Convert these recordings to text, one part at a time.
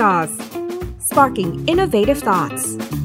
Jaws Sparking Innovative Thoughts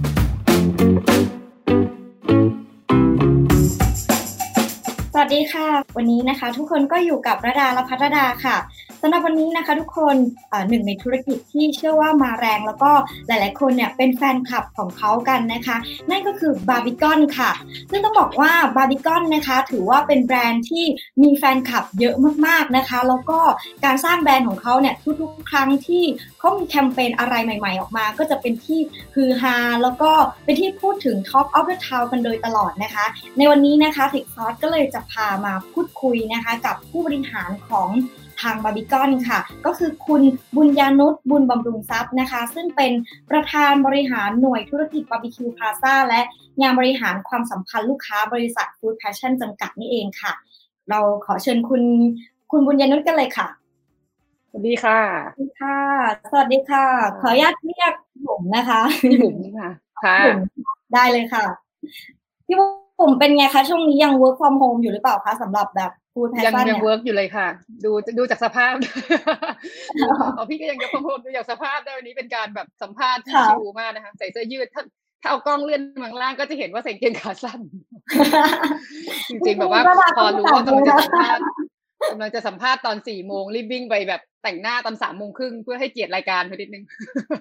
สวัสดีค่ะวันนี้นะคะทุกคนก็อยู่กับระดาและภัทรดาค่ะสำหรับวันนี้นะคะทุกคนหนึ่งในธุรกิจที่เชื่อว่ามาแรงแล้วก็หลายๆคนเนี่ยเป็นแฟนคลับของเขากันนะคะนั่นก็คือบาร์บีคอนค่ะซึ่งต้องบอกว่าบาร์บีคอนนะคะถือว่าเป็นแบรนด์ที่มีแฟนคลับเยอะมากๆนะคะแล้วก็การสร้างแบรนด์ของเขาเนี่ยทุกๆครั้งที่เขามีแคมเปญอะไรใหม่ๆออกมาก็จะเป็นที่ฮือฮาแล้วก็เป็นที่พูดถึง Top of the Town กันโดยตลอดนะคะในวันนี้นะคะ Tech Sauce ก็เลยจะพามาพูดคุยนะคะกับผู้บริหารของทางบาร์บีคอนค่ะก็คือคุณบุญญานุชบุญบำรุงทรัพย์นะคะซึ่งเป็นประธานบริหารหน่วยธุรกิจบาร์บีคิวพลาซ่าและงานบริหารความสัมพันธ์ลูกค้าบริษัท Food Passion จำกัดนี่เองค่ะเราขอเชิญคุณบุญญานุชกันเลยค่ะสวัสดีค่ะสวัสดีค่ะสวัสดีค่ะขออนุญาตเรียกผมนะคะพี่บุ๋มค่ะค่ะได้เลยค่ะพี่บุ๋มเป็นไงคะช่วงนี้ยัง work from home อยู่หรือเปล่าคะสำหรับแบบFood Passion ยัง work อยู่เลยค่ะดูจากสภาพพี่ก็ยังwork from home ดูจากสภาพได้วันนี้เป็นการแบบสัมภาษณ์ที่ชิลมากนะคะใส่เสื้อยืดถ้าเอากล้องเลื่อนมาข้างล่างก็จะเห็นว่าใส่กางเกงขาสั้นจริงๆแบบว่าพอรู้ว่ากำลังจะสัมภาษณ์ตอน 4 โมงรีบวิ่งไปแบบแต่งหน้าตอน 3 โมงครึ่งเพื่อให้เกียรติรายการไปนิดนึง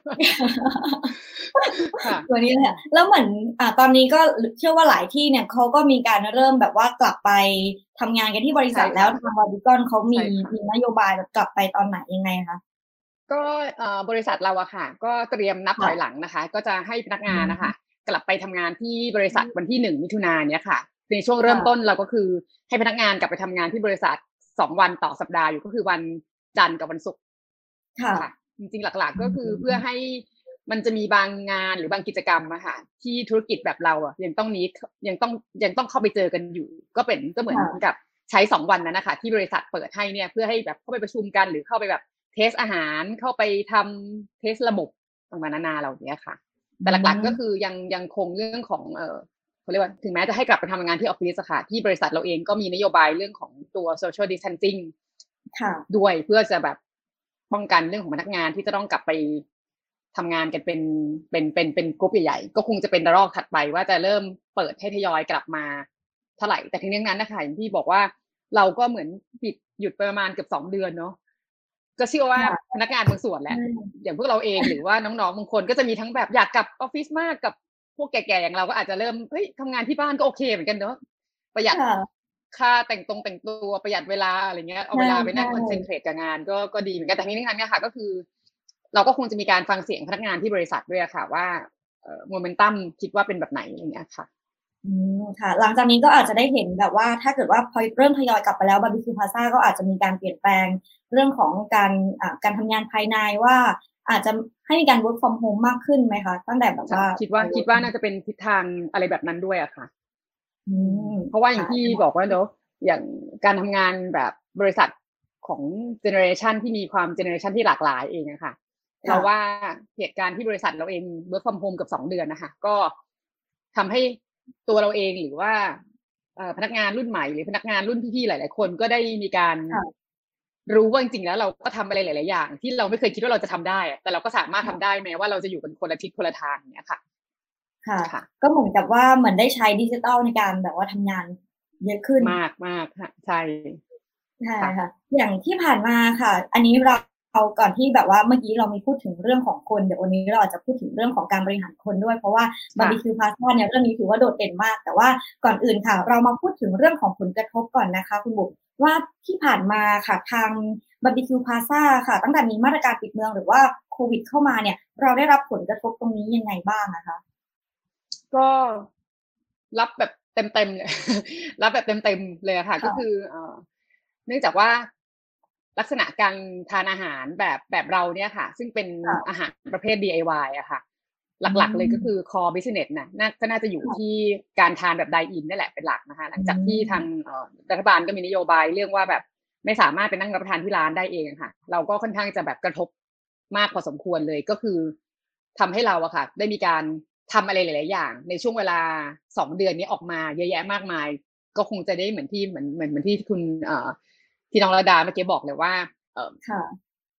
ตัวนี้เลยแล้วเหมือนตอนนี้ก็เชื่อว่าหลายที่เนี่ยเขาก็มีการเริ่มแบบว่ากลับไปทำงานกันที่บริษัทแล้วทางบาร์บีคอนเขามีนโยบายแบบกลับไปตอนไหนยังไงคะก็บริษัทเราอะค่ะก็เตรียมนับถอยหลังนะคะก็จะให้พนักงานนะคะกลับไปทำงานที่บริษัทวันที่1 มิถุนายนเนี่ยค่ะในช่วงเริ่มต้นเราก็คือให้พนักงานกลับไปทำงานที่บริษัท2 วันต่อสัปดาห์อยู่ก็คือวันจันทร์กับวันศุกร์ค่ะจริงๆหลักๆก็คือเพื่อให้มันจะมีบางงานหรือบางกิจกรรมอะค่ะที่ธุรกิจแบบเราอะยังต้องเข้าไปเจอกันอยู่ก็เหมือนกับใช้2 วันนั้นนะคะที่บริษัทเปิดให้เนี่ยเพื่อให้แบบเข้าไปประชุมกันหรือเข้าไปแบบเทสอาหารเข้าไปทำเทสระบบต่างๆนานาเหล่านี้ค่ะแต่หลักๆก็คือยังคงเรื่องของเขาเรียกว่าถึงแม้จะให้กลับไปทำงานที่ออฟฟิศอะค่ะที่บริษัทเราเองก็มีนโยบายเรื่องของตัว social distancing ด้วยเพื่อจะแบบป้องกันเรื่องของพนักงานที่จะต้องกลับไปทำงานกันเป็นกลุ่มใหญ่ๆก็คงจะเป็นระลอกถัดไปว่าจะเริ่มเปิดให้ทยอยกลับมาเท่าไหร่แต่ทั้งนี้นั้นนะคะอย่างที่บอกว่าเราก็เหมือนหยุดประมาณเกือบ2 เดือนเนาะก็เชื่อว่าพนักงานบางส่วนแหละอย่างพวกเราเองหรือว่าน้องๆบางคนก็จะมีทั้งแบบอยากกลับออฟฟิศมากกับพวกแก่ๆอย่างเราก็อาจจะเริ่มทำงานที่บ้านก็โอเคเหมือนกันเนาะประหยัดค่าแต่งตัวประหยัดเวลาอะไรเงี้ยเอาเวลาไปนั่งคอนเซนเทรตกับงานก็ดีเหมือนกันแต่ทีนี้เนี่ยค่ะก็คือเราก็คงจะมีการฟังเสียงพนักงานที่บริษัทด้วยค่ะว่าโมเมนตัมคิดว่าเป็นแบบไหนอย่างเงี้ยค่ะค่ะหลังจากนี้ก็อาจจะได้เห็นแบบว่าถ้าเกิดว่าพอเริ่มทยอยกลับไปแล้วบาร์บีคิวพลาซ่าก็อาจจะมีการเปลี่ยนแปลงเรื่องของการทำงานภายในว่าอาจจะให้มีการ work from home มากขึ้นไหมคะตั้งแต่แบบว่าคิดว่าน่าจะเป็นทิศทางอะไรแบบนั้นด้วยอะค่ะเพราะว่าอย่างที่บอกว่าเนาะอย่างการทำงานแบบบริษัทของเจเนอเรชันที่มีความเจเนอเรชันที่หลากหลายเองอะค่ะเราว่าเหตุการณ์ที่บริษัทเราเอง work from home กับ2 เดือนนะคะก็ทำให้ตัวเราเองหรือว่าพนักงานรุ่นใหม่หรือพนักงานรุ่นพี่ๆหลายๆคนก็ได้มีการรู้ว่าจริงๆแล้วเราก็ทำอะไรหลายๆอย่างที่เราไม่เคยคิดว่าเราจะทำได้แต่เราก็สามารถทำได้แม้ว่าเราจะอยู่กันคนละทิศคนละทางอย่างเนี้ยค่ะค่ะก็เหมือนกับว่าเหมือนได้ใช้ดิจิทัลในการแบบว่าทำงานเยอะขึ้นมากค่ะใช่ค่ะอย่างที่ผ่านมาค่ะอันนี้เราก่อนที่แบบว่าเมื่อกี้เรามีพูดถึงเรื่องของคนเดี๋ยววันนี้เราอาจจะพูดถึงเรื่องของการบริหารคนด้วยเพราะว่าบาร์บีคิวพลาซ่าเนี่ยเรื่องนี้ถือว่าโดดเด่นมากแต่ว่าก่อนอื่นค่ะเรามาพูดถึงเรื่องของผลกระทบก่อนนะคะคุณบุ๋มว่าที่ผ่านมาค่ะทางบาร์บีคิวพลาซ่าค่ะตั้งแต่มีมาตรการปิดเมืองหรือว่าโควิดเข้ามาเนี่ยเราได้รับผลกระทบตรงนี้ยังไงบ้างนะคะก็รับแบบเต็มๆเลยรับแบบเต็มๆเลยค่ะก็คือเนื่องจากว่าลักษณะการทานอาหารแบบเราเนี่ยค่ะซึ่งเป็นอาหารประเภท DIY อะค่ะหลักๆเลยก็คือ core business ก็น่าจะอยู่ที่การทานแบบ dine in นี่แหละเป็นหลักนะคะหลังจากที่ทางรัฐบาลก็มีนโยบายเรื่องว่าแบบไม่สามารถไปนั่งรับประทานที่ร้านได้เองค่ะเราก็ค่อนข้างจะแบบกระทบมากพอสมควรเลยก็คือทำให้เราอะค่ะได้มีการทำอะไรหลายๆอย่างในช่วงเวลา2 เดือนนี้ออกมาเยอะแยะมากมายก็คงจะได้เหมือนที่คุณที่น้องระดาเมื่อกี้บอกเลยว่า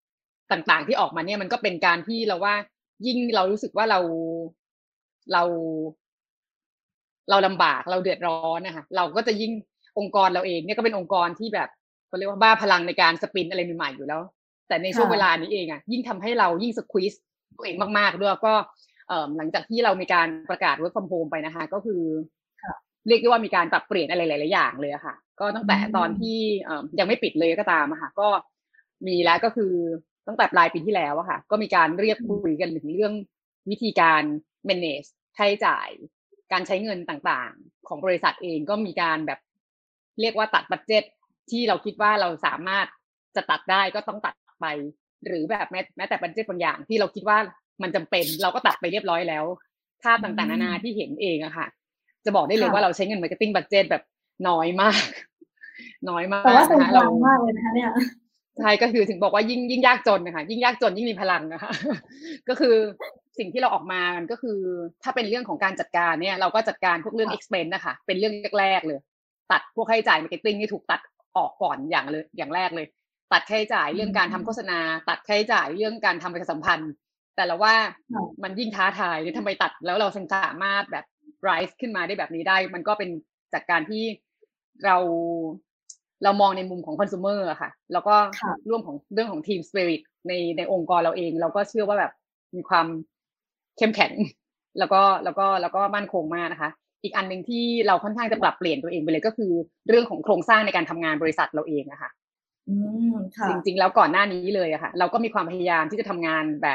ต่างๆที่ออกมาเนี่ยมันก็เป็นการที่เราว่ายิ่งเรารู้สึกว่าเราลำบากเราเดือดร้อนนะคะเราก็จะยิ่งองค์กรเราเองเนี่ยก็เป็นองค์กรที่แบบเขาเรียกว่าบ้าพลังในการสปินอะไรใหม่ๆอยู่แล้วแต่ในช่วงเวลานี้เองยิ่งทำให้เรายิ่งสควีซตัวเองมากๆด้วยก็หลังจากที่เรามีการประกาศ work from home ไปนะคะก็คือเรียกได้ว่ามีการปรับเปลี่ยนอะไรหลายๆอย่างเลยค่ะก็ตั้งแต่ตอนที่ยังไม่ปิดเลยก็ตามค่ะก็มีแล้วก็คือตั้งแต่ปลายปีที่แล้วค่ะก็มีการเรียกคุยกันถึงเรื่องวิธีการ manage ค่าใช้จ่ายการใช้เงินต่างๆของบริษัทเองก็มีการแบบเรียกว่าตัดบัดเจ็ตที่เราคิดว่าเราสามารถจะตัดได้ก็ต้องตัดไปหรือแบบแม้แต่บัดเจ็ตบางอย่างที่เราคิดว่ามันจำเป็นเราก็ตัดไปเรียบร้อยแล้วค่าต่างๆนานาที่เห็นเองอะค่ะจะบอกได้เลยว่าเราใช้เงิน marketing budget แบบน้อยมากน้อยมากแต่ว่าสำคัญมากเลยนะคะเนี่ยใช่ก็คือถึงบอกว่ายิ่งยากจนนะคะยิ่งยากจนยิ่งมีพลังนะคะก็คือสิ่งที่เราออกมามันก็คือถ้าเป็นเรื่องของการจัดการเนี่ยเราก็จัดการพวกเรื่อง expense นะคะเป็นเรื่องแรกๆเลยตัดพวกค่าใช้จ่าย marketing นี่ถูกตัดออกก่อนอย่างแรกเลยตัดค่าใช้จ่ายเรื่องการทำโฆษณาตัดค่าใช้จ่ายเรื่องการทำประชาสัมพันธ์แต่เราว่ามันยิ่งท้าทายทำไมตัดแล้วเราสามารถแบบ rise ขึ้นมาได้แบบนี้ได้มันก็เป็นจากการที่เรามองในมุมของ consumer อะค่ะแล้วก็เรื่องของ team spirit ในองค์กรเราเองเราก็เชื่อว่าแบบมีความเข้มแข็งแล้วก็มั่นคงมากนะคะอีกอันนึงที่เราค่อนข้างจะปรับเปลี่ยนตัวเองไปเลยก็คือเรื่องของโครงสร้างในการทำงานบริษัทเราเองอะค่ะจริงๆแล้วก่อนหน้านี้เลยอะค่ะเราก็มีความพยายามที่จะทำงานแบบ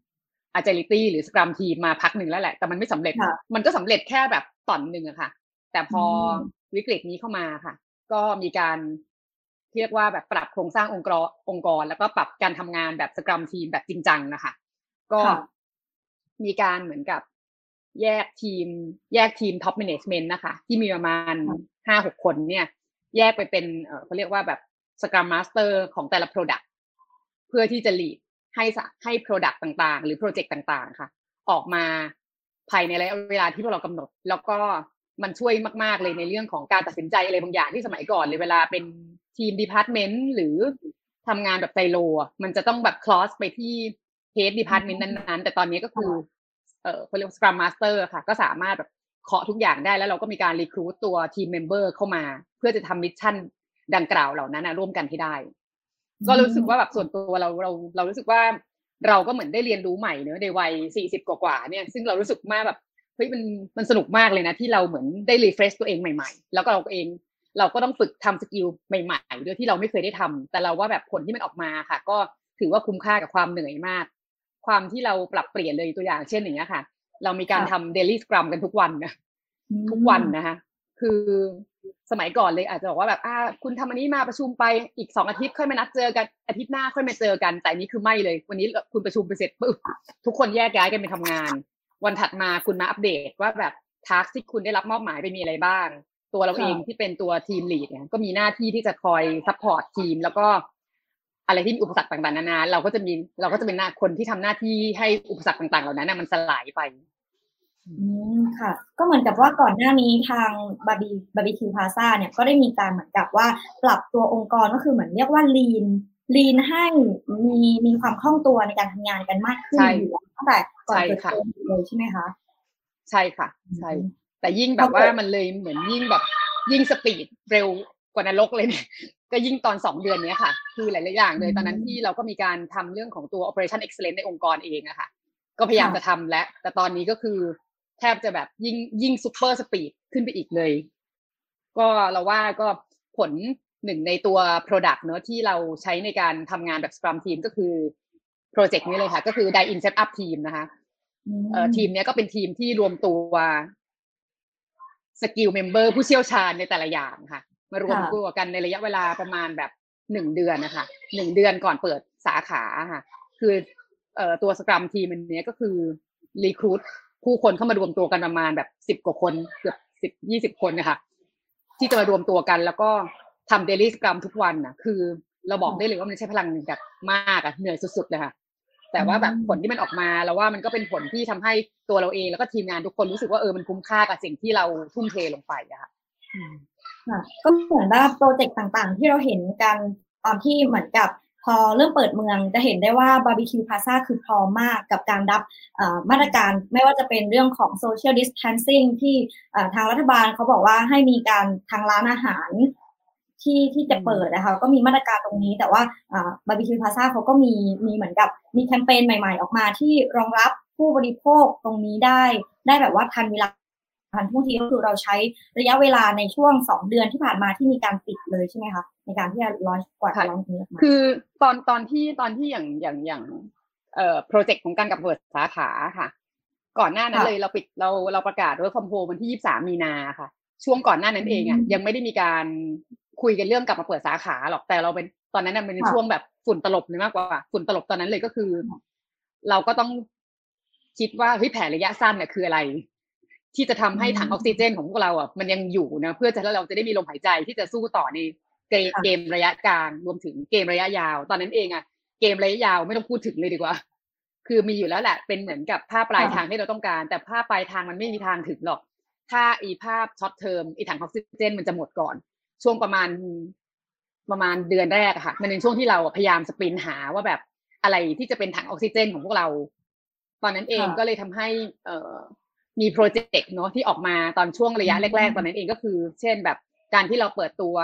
agility หรือ scrum team มาพักหนึ่งแล้วแหละแต่มันไม่สำเร็จมันก็สำเร็จแค่แบบตอนนึงอะค่ะแต่พอวิกฤตนี้เข้ามาค่ะก็มีการเรียกว่าแบบปรับโครงสร้างองค์กรแล้วก็ปรับการทำงานแบบสครัมทีมแบบจริงจังนะคะก็มีการเหมือนกับแยกทีมท็อปแมเนจเมนต์นะคะที่มีประมาณ 5-6 คนเนี่ยแยกไปเป็นเขาเรียกว่าแบบสครัมมาสเตอร์ของแต่ละ product เพื่อที่จะ lead ให้ product ต่างๆหรือโปรเจกต์ต่างๆค่ะออกมาภายในระยะเวลาที่พวกเรากำหนดแล้วก็มันช่วยมากๆเลยในเรื่องของการตัดสินใจอะไรบางอย่างที่สมัยก่อนเลยเวลาเป็นทีม department หรือทำงานแบบไซโลมันจะต้องแบบ cross ไปที่ head department นั้นๆแต่ตอนนี้ก็คือเขาเรียก Scrum Master ค่ะก็สามารถแบบเคาะทุกอย่างได้แล้วเราก็มีการ recruit ตัว team member เข้ามาเพื่อจะทำมิชชั่นดังกล่าวเหล่านั้นร่วมกันให้ได้ก็รู้สึกว่าแบบส่วนตัวเรารู้สึกว่าเราก็เหมือนได้เรียนรู้ใหม่เนอะในวัย40กว่าเนี่ยซึ่งเรารู้สึกมากแบบเฮ้ยมันสนุกมากเลยนะที่เราเหมือนได้รีเฟรชตัวเองใหม่ๆแล้วก็เราก็ต้องฝึกทำสกิลใหม่ๆด้วยที่เราไม่เคยได้ทำแต่เราว่าแบบผลที่มันออกมาค่ะก็ถือว่าคุ้มค่ากับความเหนื่อยมากความที่เราปรับเปลี่ยนเลยตัวอย่างเช่นอย่างเงี้ยค่ะเรามีการทำ daily scrum กันทุกวันนะทุกวันนะคะคือสมัยก่อนเลยอาจจะบอกว่าแบบคุณทำอันนี้มาประชุมไปอีก2 อาทิตย์ค่อยมานัดเจอกันอาทิตย์หน้าค่อยมาเจอกันแต่นี้คือไม่เลยวันนี้คุณประชุมไปเสร็จปุ๊บทุกคนแยกย้ายกันไปทำงานวันถัดมาคุณมาอัปเดตว่าแบบทาสที่คุณได้รับมอบหมายไปมีอะไรบ้างตัวเราเองที่เป็นตัวทีมลีดเนี่ยก็มีหน้าที่ที่จะคอยซัพพอร์ตทีมแล้วก็อะไรที่มีอุปสรรคต่างๆนานาเราก็จะเป็นหน้าคนที่ทำหน้าที่ให้อุปสรรคต่างๆเหล่านั้นมันสลายไปค่ะก็เหมือนกับว่าก่อนหน้านี้ทางบาร์บีคิวพลาซ่าเนี่ยก็ได้มีการเหมือนกับว่าปรับตัวองค์กรก็คือเหมือนเรียกว่าลีนให้มีความคล่องตัวในการทำงานกันมากขึ้นอยู่ตั้งแต่ก่อนเกิดโควิดเลยใช่ไหมคะใช่ค่ะใช่แต่ยิ่งแบบว่ามันเลยเหมือนยิ่งสปีดเร็วกว่านรกเลยเนี่ยก็ยิ่งตอน2 เดือนนี้ค่ะคือหลายๆอย่างเลยตอนนั้นที่เราก็มีการทำเรื่องของตัว Operation Excellence ในองค์กรเองอะค่ะก็พยายามจะทำแล้วแต่ตอนนี้ก็คือแทบจะแบบยิ่งซูเปอร์สปีดขึ้นไปอีกเลยก็เราว่าก็ผลหนึ่งในตัว product เนอะที่เราใช้ในการทำงานแบบ Scrum Team ก็คือโปรเจกต์นี้เลยค่ะก็คือ Die in Set Up Team นะคะทีมนี้ก็เป็นทีมที่รวมตัวสกิลเมมเบอร์ผู้เชี่ยวชาญในแต่ละอย่างค่ะมารวมตัวกันในระยะเวลาประมาณแบบ1 เดือนนะคะ1 เดือนก่อนเปิดสาขาค่ะคือตัวสครัมทีมอันนี้ก็คือรีครูทผู้คนเข้ามารวมตัวกันประมาณแบบ10 กว่าคนเกือบ10-20 คนนะคะที่จะมารวมตัวกันแล้วก็ทำเดลี่สครัมทุกวันนะคือเราบอกได้เลยว่ามันใช้พลังแบบมากเหนื่อยสุดๆเลยค่ะแต่ว่าแบบผลที่มันออกมาเราว่ามันก็เป็นผลที่ทำให้ตัวเราเองแล้วก็ทีมงานทุกคนรู้สึกว่ามันคุ้มค่ากับสิ่งที่เราทุ่มเทลงไปอะค่ะก็เหมือนว่าโปรเจกต์ต่างๆที่เราเห็นกันตอนที่เหมือนกับพอเริ่มเปิดเมืองจะเห็นได้ว่าบาร์บีคิวพลาซ่าคือพร้อมมากกับการรับมาตรการไม่ว่าจะเป็นเรื่องของ social distancing ที่ทางรัฐบาลเขาบอกว่าให้มีการทางร้านอาหารที่จะเปิดนะคะก็มีมาตรการตรงนี้แต่ว่าบาร์บีคิวพลาซ่าเขาก็มีเหมือนกับมีแคมเปญใหม่ๆออกมาที่รองรับผู้บริโภคตรงนี้ได้แบบว่าทันเวลาทันท่วงทีก็คือเราใช้ระยะเวลาในช่วง2 เดือนที่ผ่านมาที่มีการปิดเลยใช่ไหมคะในการที่จะร้อนกว่าจะร้อนนี้ออกมาคือตอนที่อย่างโปรเจกต์ของการกับเปิดสาขาค่ะก่อนหน้านั้นเลยเราประกาศwork from homeวันที่23 มีนาค่ะช่วงก่อนหน้านั้นเองยังไม่ได้มีการคุยกันเรื่องกลับมาเปิดสาขาหรอกแต่เราเป็นตอนนั้นมันเป็นช่วงแบบฝุ่นตลบเลยมากกว่าฝุ่นตลบตอนนั้นเลยก็คือเราก็ต้องคิดว่าเฮ้ยแผนระยะสั้นเนี่ยคืออะไรที่จะทำให้ถังออกซิเจนของพวกเรามันยังอยู่นะเพื่อจะแล้วเราจะได้มีลมหายใจที่จะสู้ต่อในเกมระยะกลางรวมถึงเกมระยะยาวตอนนั้นเองเกมระยะยาวไม่ต้องพูดถึงเลยดีกว่าคือมีอยู่แล้วแหละเป็นเหมือนกับภาพปลายทางที่เราต้องการแต่ภาพปลายทางมันไม่มีทางถึงหรอกถ้าภาพช็อตเทอมถังออกซิเจนมันจะหมดก่อนช่วงประมาณเดือนแรกค่ะมันเป็นช่วงที่เราพยายามสปรินหาว่าแบบอะไรที่จะเป็นถังออกซิเจนของพวกเราตอนนั้นเองก็เลยทำให้มีโปรเจกต์เนาะที่ออกมาตอนช่วงระยะแรกๆตอนนั้นเองก็คือเช่นแบบการที่เราเปิดตัว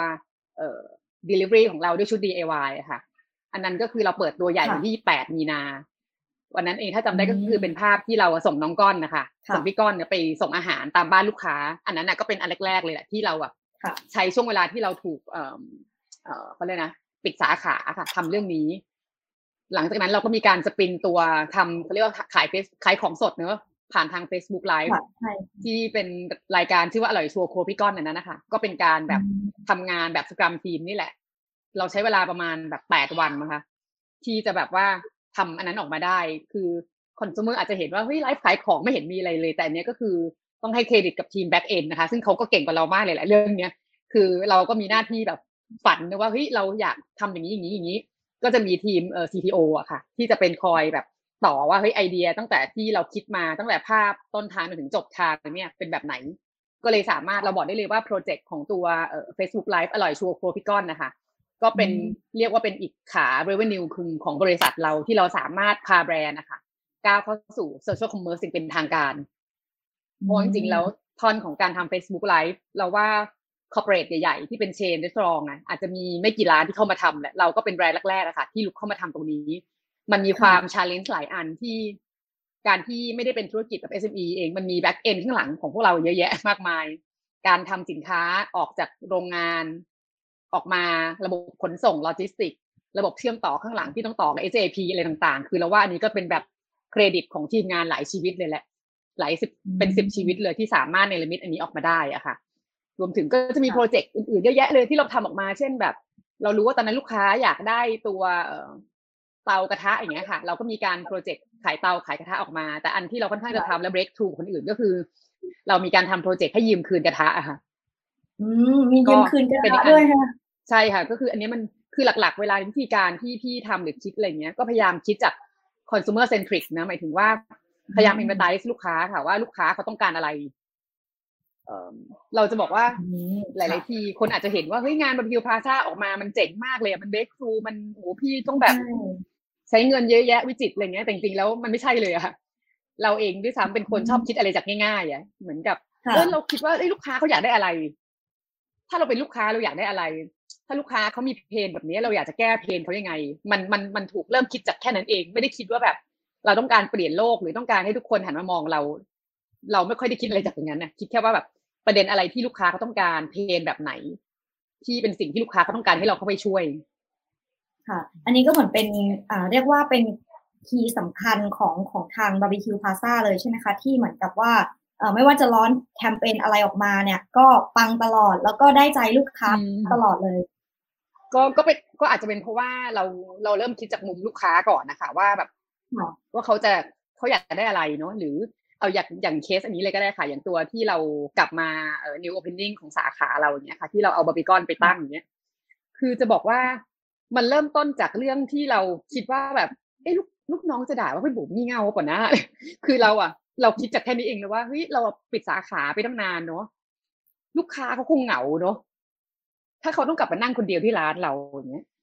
delivery ของเราด้วยชุด DIY ค่ะอันนั้นก็คือเราเปิดตัวใหญ่วันที่28 มีนาวันนั้นเองถ้าจำได้ก็คือเป็นภาพที่เราส่งน้องก้อนนะคะส่งพี่ก้อนเนี่ยไปส่งอาหารตามบ้านลูกค้าอันนั้นก็เป็นอันแรกๆเลยแหละที่เราใช้ช่วงเวลาที่เราถูกเขาเรียกนะปิดสาขาค่ะทำเรื่องนี้หลังจากนั้นเราก็มีการสปรินตัวทำเขาเรียกว่าขายของสดเนอะผ่านทาง Facebook Live ที่เป็นรายการชื่อว่าอร่อยชัวร์โคพี่ก้อนนั้นนะคะก็เป็นการแบบทำงานแบบสครัมทีมนี่แหละเราใช้เวลาประมาณแบบ8 วันนะคะที่จะแบบว่าทำอันนั้นออกมาได้คือคอน sumer อาจจะเห็นว่าเฮ้ยไลฟ์ขายของไม่เห็นมีอะไรเลยแต่อันนี้ก็คือต้องให้เครดิตกับทีมแบ็กเอนนะคะซึ่งเขาก็เก่งกว่าเรามากเลยแหละเรื่องนี้คือเราก็มีหน้าที่แบบฝันนะว่าเฮ้ยเราอยากทำอย่างนี้ก็จะมีทีมCTO อะค่ะที่จะเป็นคอยแบบต่อว่าเฮ้ยไอเดียตั้งแต่ที่เราคิดมาตั้งแต่ภาพต้นทางจนถึงจบทางเนี่ยเป็นแบบไหนก็เลยสามารถเราบอกได้เลยว่าโปรเจกต์ของตัวFacebook Live อร่อยชัวร์โคพี่ก้อนนะคะก็เป็นเรียกว่าเป็นอีกขา revenue ของบริษัทเราที่เราสามารถพาแบรนด์นะคะก้าวเข้าสู่ social commerce เป็นทางการเพราะจริงๆแล้วท่อนของการทำ Facebook Live เราว่าcorporate ใหญ่ๆที่เป็นเชนรีสอร์ทอาจจะมีไม่กี่ร้านที่เข้ามาทำแหละเราก็เป็นแบรนด์แรกๆอะค่ะที่ลุกเข้ามาทำตรงนี้มันมีความ challenge หลายอันที่การที่ไม่ได้เป็นธุรกิจแบบ SME เองมันมี back end ข้างหลังของพวกเราเยอะแยะมากมายการทำสินค้าออกจากโรงงานออกมาระบบขนส่งโลจิสติกระบบเชื่อมต่อข้างหลังที่ต้องต่อกับ SAP อะไรต่างๆคือเราว่าอันนี้ก็เป็นแบบเครดิตของทีมงานหลายชีวิตเลยแหละหลายเป็น10 ชีวิตเลยที่สามารถเนรมิตอันนี้ออกมาได้อะค่ะรวมถึงก็จะมีโปรเจกต์อื่นๆเยอะแยะเลยที่เราทำออกมาเช่นแบบเรารู้ว่าตอนนั้นลูกค้าอยากได้ตัวเตากระทะอย่างเงี้ยค่ะเราก็มีการโปรเจกต์ขายเตาขายกระทะออกมาแต่อันที่เราค่อนข้างจะทำแล้ว break through คนอื่นก็คือเรามีการทำโปรเจกต์ให้ยืมคืนกระทะอะค่ะมียืมคืนกระทะด้วยค่ะใช่ค่ะก็คืออันนี้มันคือหลักๆเวลาวิธีการที่พี่ทำหรือคิดอะไรเงี้ยก็พยายามคิดจาก consumer centric นะหมายถึงว่าพยายาม empathize ลูกค้าค่ะว่าลูกค้าเขาต้องการอะไรเราจะบอกว่าหลายๆทีคนอาจจะเห็นว่าเฮ้ยงานบาร์บีคิวพลาซ่าออกมามันเจ๋งมากเลยมันเบรกทรูมันโหพี่ต้องแบบใช้เงินเยอะแยะวิจิตรอะไรเงี้ยแต่จริงๆแล้วมันไม่ใช่เลยอะเราเองด้วยซ้ำเป็นคนชอบคิดอะไรจากง่ายๆอะเหมือนกับเราคิดว่าลูกค้าเขาอยากได้อะไรถ้าเราเป็นลูกค้าเราอยากได้อะไรถ้าลูกค้าเขามีเพนแบบนี้เราอยากจะแก้เพนเขายังไงมันถูกเริ่มคิดจากแค่นั้นเองไม่ได้คิดว่าแบบเราต้องการเปลี่ยนโลกหรือต้องการให้ทุกคนหันมามองเราไม่ค่อยได้คิดอะไรจากอย่างนั้นนะคิดแค่ว่าแบบประเด็นอะไรที่ลูกค้าเขาต้องการเพนแบบไหนที่เป็นสิ่งที่ลูกค้าเขาต้องการให้เราเข้าไปช่วยค่ะอันนี้ก็เหมือนเป็นเรียกว่าเป็นคีย์สำคัญของทางบาร์บีคิวพลาซ่าเลยใช่ไหมคะที่เหมือนกับว่าไม่ว่าจะร้อนแคมเปญอะไรออกมาเนี่ยก็ปังตลอดแล้วก็ได้ใจลูกค้าตลอดเลยก็อาจจะเป็นเพราะว่าเราเริ่มคิดจากมุมลูกค้าก่อนนะคะว่าแบบว่าเขาอยากได้อะไรเนาะหรือเอาอย่างเคสอันนี้เลยก็ได้ค่ะอย่างตัวที่เรากลับมาnew opening ของสาขาเราอย่างเงี้ยค่ะที่เราเอาบาร์บีคอนไปตั้งอย่างเงี้ยคือจะบอกว่ามันเริ่มต้นจากเรื่องที่เราคิดว่าแบบลูกน้องจะด่าว่าพี่บุ๋มงี่เง่าป่ะนะคือเราคิดจากแค่นี้เองเลยว่าเฮ้ยเราปิดสาขาไปตั้งนานเนาะลูกค้าเขาคงเหงาเนาะถ้าเขาต้องกลับมานั่งคนเดียวที่ร้านเราอย่างเงี้ย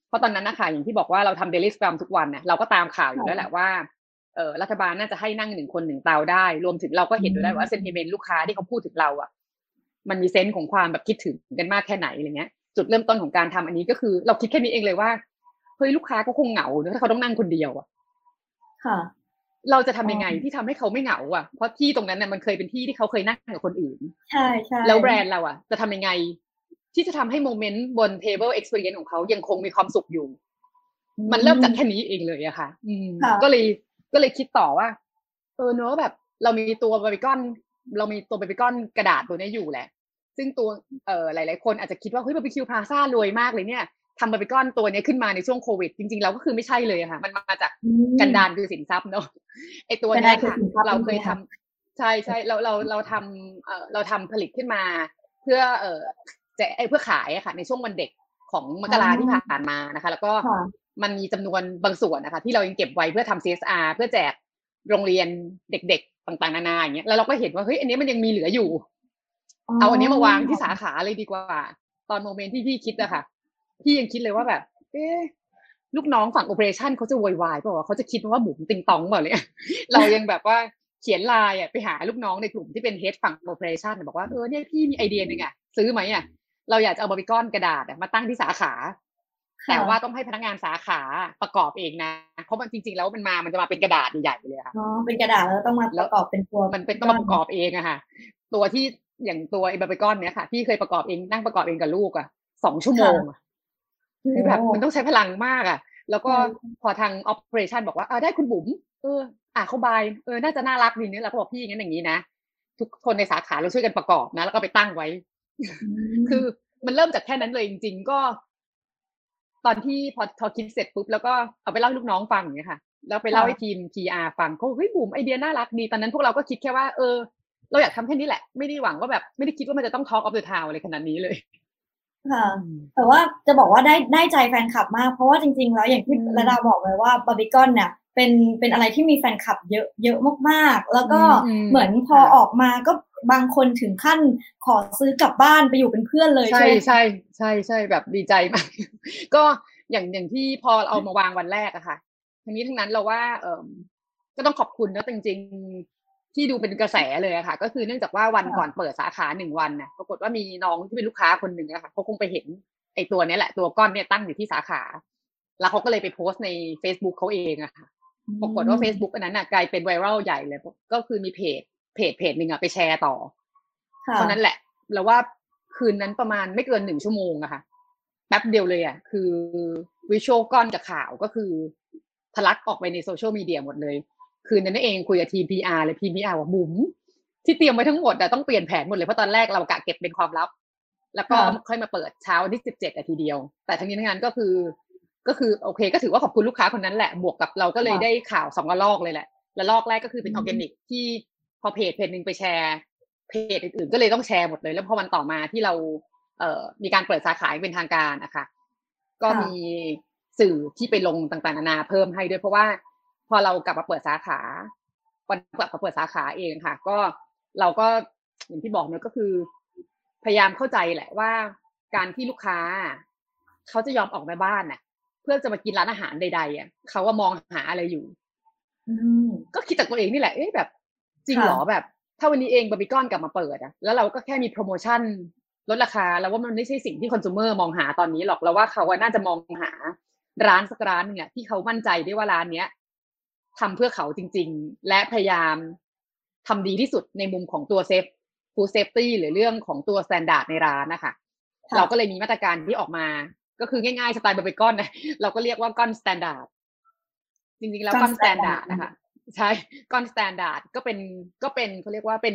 เพราะตอนนั้นนะคะอย่างที่บอกว่าเราทำ daily scrum ทุกวันเนี่ยเราก็ตามข่าวอยู่แล้วแหละว่ารัฐบาลน่าจะให้นั่ง1 คน 1 เตาได้รวมถึงเราก็เห็นด้วยว่า sentiment ลูกค้าที่เขาพูดถึงเราอ่ะมันมีเซนส์ของความแบบคิดถึงกันมากแค่ไหนอะไรเงี้ยจุดเริ่มต้นของการทำอันนี้ก็คือเราคิดแค่นี้เองเลยว่าเฮ้ยลูกค้าก็คงเหงาถ้าเขาต้องนั่งคนเดียวอ่ะค่ะเราจะทำยังไงที่ทำให้เขาไม่เหงาอ่ะเพราะที่ตรงนั้นเนี่ยมันเคยเป็นที่ที่เขาเคยนั่งกับคนอื่นใช่ใช่แล้วแบรนด์เราอ่ะจะทำยังไงที่จะทำให้โมเมนต์บน table experience ของเขายังคงมีความสุขอยู่มันเริ่มจากแค่นี้เองเลยอะค่ะก็เลยคิดต่อว่าเนอะแบบเรามีตัวบาร์บีคอนกระดาษตัวนี้อยู่แหละซึ่งตัวหลายๆคนอาจจะคิดว่าเฮ้ยบาร์บีคิวพลาซ่ารวยมากเลยเนี่ยทำบาร์บีคอนตัวนี้ขึ้นมาในช่วงโควิดจริงๆเราก็คือไม่ใช่เลยค่ะมันมาจากกันดารคือสินทรัพย์เนาะไอตัวนี้ค่ะเราเคยทำใช่เราทำผลิตขึ้นมาเพื่อเพื่อขายอะค่ะในช่วงวันเด็กของมกราที่ผ่านมานะคะแล้วก็มันมีจำนวนบางส่วนนะคะที่เรายังเก็บไว้เพื่อทำ CSR เพื่อแจกโรงเรียนเด็กๆต่างๆนานาอย่างเงี้ยแล้วเราก็เห็นว่าเฮ้ยอันนี้มันยังมีเหลืออยู่เอาอันนี้มาวางที่สาขาเลยดีกว่าตอนโมเมนต์ที่พี่คิดอะค่ะพี่ยังคิดเลยว่าแบบลูกน้องฝั่งโอเปอเรชั่นเขาจะวายเปล่าว่าเขาจะคิดว่าบุ๋มติงตองเปล่าเนี่ยเรายังแบบว่าเขียนไลน์ไปหาลูกน้องในกลุ่มที่เป็นเฮดฝั่งโอเปอเรชั่นบอกว่าเนี่ยพี่มีไอเดียนึงอะซื้อไหมอะเราอยากจะเอาบาร์บีคอนกระดาษมาตั้งที่สาขาแต่ว่าต้องให้พนักงานสาขาประกอบเองนะเพราะมันจริงๆแล้วมันจะมาเป็นกระดาษใหญ่ๆเลยค่ะเป็นกระดาษแล้วต้องมาประกอบเป็นตัวมันเป็นต้องมาประกอบเองอะค่ะตัวที่อย่างตัวไอ้บาร์บีคอนเนี้ยค่ะพี่เคยประกอบเองนั่งประกอบเองกับลูก2 ชั่วโมงคือแบบมันต้องใช้พลังมากแล้วก็พอทาง operation บอกว่าได้คุณบุ๋มเขาบายน่าจะน่ารักดีเนี่ยเราก็บอกพี่อย่างนั้นอย่างนี้นะทุกคนในสาขาเราช่วยกันประกอบนะแล้วก็ไปตั้งไว้คือมันเริ่มจากแค่นั้นเลยจริงๆก็ตอนที่พอคิดเสร็จปุ๊บแล้วก็เอาไปเล่าให้ลูกน้องฟังอย่างเงี้ยค่ะแล้วไปเล่าให้ทีม PR ฟังเขาเฮ้ยบุ๋มไอเดียน่ารักดีตอนนั้นพวกเราก็คิดแค่ว่าเราอยากทำแค่นี้แหละไม่ได้หวังว่าแบบไม่ได้คิดว่ามันจะต้อง Talk of the Town อะไรขนาดนี้เลยค่ะแต่ว่าจะบอกว่าได้ใจแฟนคลับมากเพราะว่าจริงๆแล้วอย่างที่ระดาบอกเลยว่าบาร์บีคอนเนี่ยเป็นอะไรที่มีแฟนคลับเยอะมากๆแล้วก็เหมือนพอออกมาก็บางคนถึงขั้นขอซื้อกลับบ้านไปอยู่เป็นเพื่อนเลยใช่ใช่ใช่ใช่แบบดีใจมากก็อย่างที่พอเอามาวางวันแรกอะค่ะทั้งนี้ทั้งนั้นเราว่าก็ต้องขอบคุณนะจริงๆที่ดูเป็นกระแสเลยอะค่ะก็คือเนื่องจากว่าวันก่อนเปิดสาขา1 วันน่ะปรากฏว่ามีน้องที่เป็นลูกค้าคนหนึ่งอะค่ะเขาคงไปเห็นไอ้ตัวนี้แหละตัวก้อนเนี่ยตั้งอยู่ที่สาขาแล้วเขาก็เลยไปโพสต์ใน Facebook เขาเองอะค่ะปรากฏว่า Facebook อันนั้นน่ะกลายเป็นไวรัลใหญ่เลยก็คือมีเพจนึงอะไปแชร์ต่อเท่านั้นแหละแล้วว่าคืนนั้นประมาณไม่เกิน1 ชั่วโมงอะค่ะแป๊บเดียวเลยอะคือวิชวลก้อนกับข่าวก็คือทะลักออกไปในโซเชียลมีเดียหมดเลยคืนนั้นเองคุยกับทีม PR เลยทีม PR ว่าบุ๋มที่เตรียมไว้ทั้งหมดต้องเปลี่ยนแผนหมดเลยเพราะตอนแรกเรากะเก็บเป็นความลับแล้วก็ค่อยมาเปิดเช้าวันที่17ทีเดียวแต่ทั้งนี้ทั้งนั้นก็คือโอเคก็ถือว่าขอบคุณลูกค้าคนนั้นแหละบวกกับเราก็เลยได้ข่าว2 ระลอกเลยแหละระลอกแรกก็คือเป็นออร์แกนิกที่พอเพจนึงไปแชร์เพจอื่นๆก็เลยต้องแชร์หมดเลยแล้วพอวันต่อมาที่เรามีการเปิดสาขาเป็นทางการนะคะก็มีสื่อที่ไปลงต่างๆนานาเพิ่มให้ด้วยเพราะว่าพอเรากลับมาเปิดสาขาวันกลับมาเปิดสาขาเองค่ะก็เราก็อย่างที่บอกเนี่ยก็คือพยายามเข้าใจแหละว่าการที่ลูกค้าเขาจะยอมออกมาบ้านน่ะเพื่อจะมากินร้านอาหารใดๆเขาว่ามองหาอะไรอยู่ก็คิดจากตัวเองนี่แหละแบบจริงเหรอแบบถ้าวันนี้เองบาร์บีคอนกลับมาเปิดแล้วเราก็แค่มีโปรโมชั่นลดราคาแล้วว่ามันไม่ใช่สิ่งที่คอน sumer มองหาตอนนี้หรอกเราว่าเขาน่าจะมองหาร้านสักร้านนึงที่เขามั่นใจได้ว่าร้านเนี้ยทำเพื่อเขาจริงๆและพยายามทำดีที่สุดในมุมของตัวfood safety หรือเรื่องของตัว standard ในร้านนะคะเราก็เลยมีมาตรการที่ออกมาก็คือง่ายๆสไตล์บาร์บีคอนนะเราก็เรียกว่าก้อน standard จริงๆแล้วก้อน standard นะคะใช่ก้อน standard ก็เป็นเขาเรียกว่าเป็น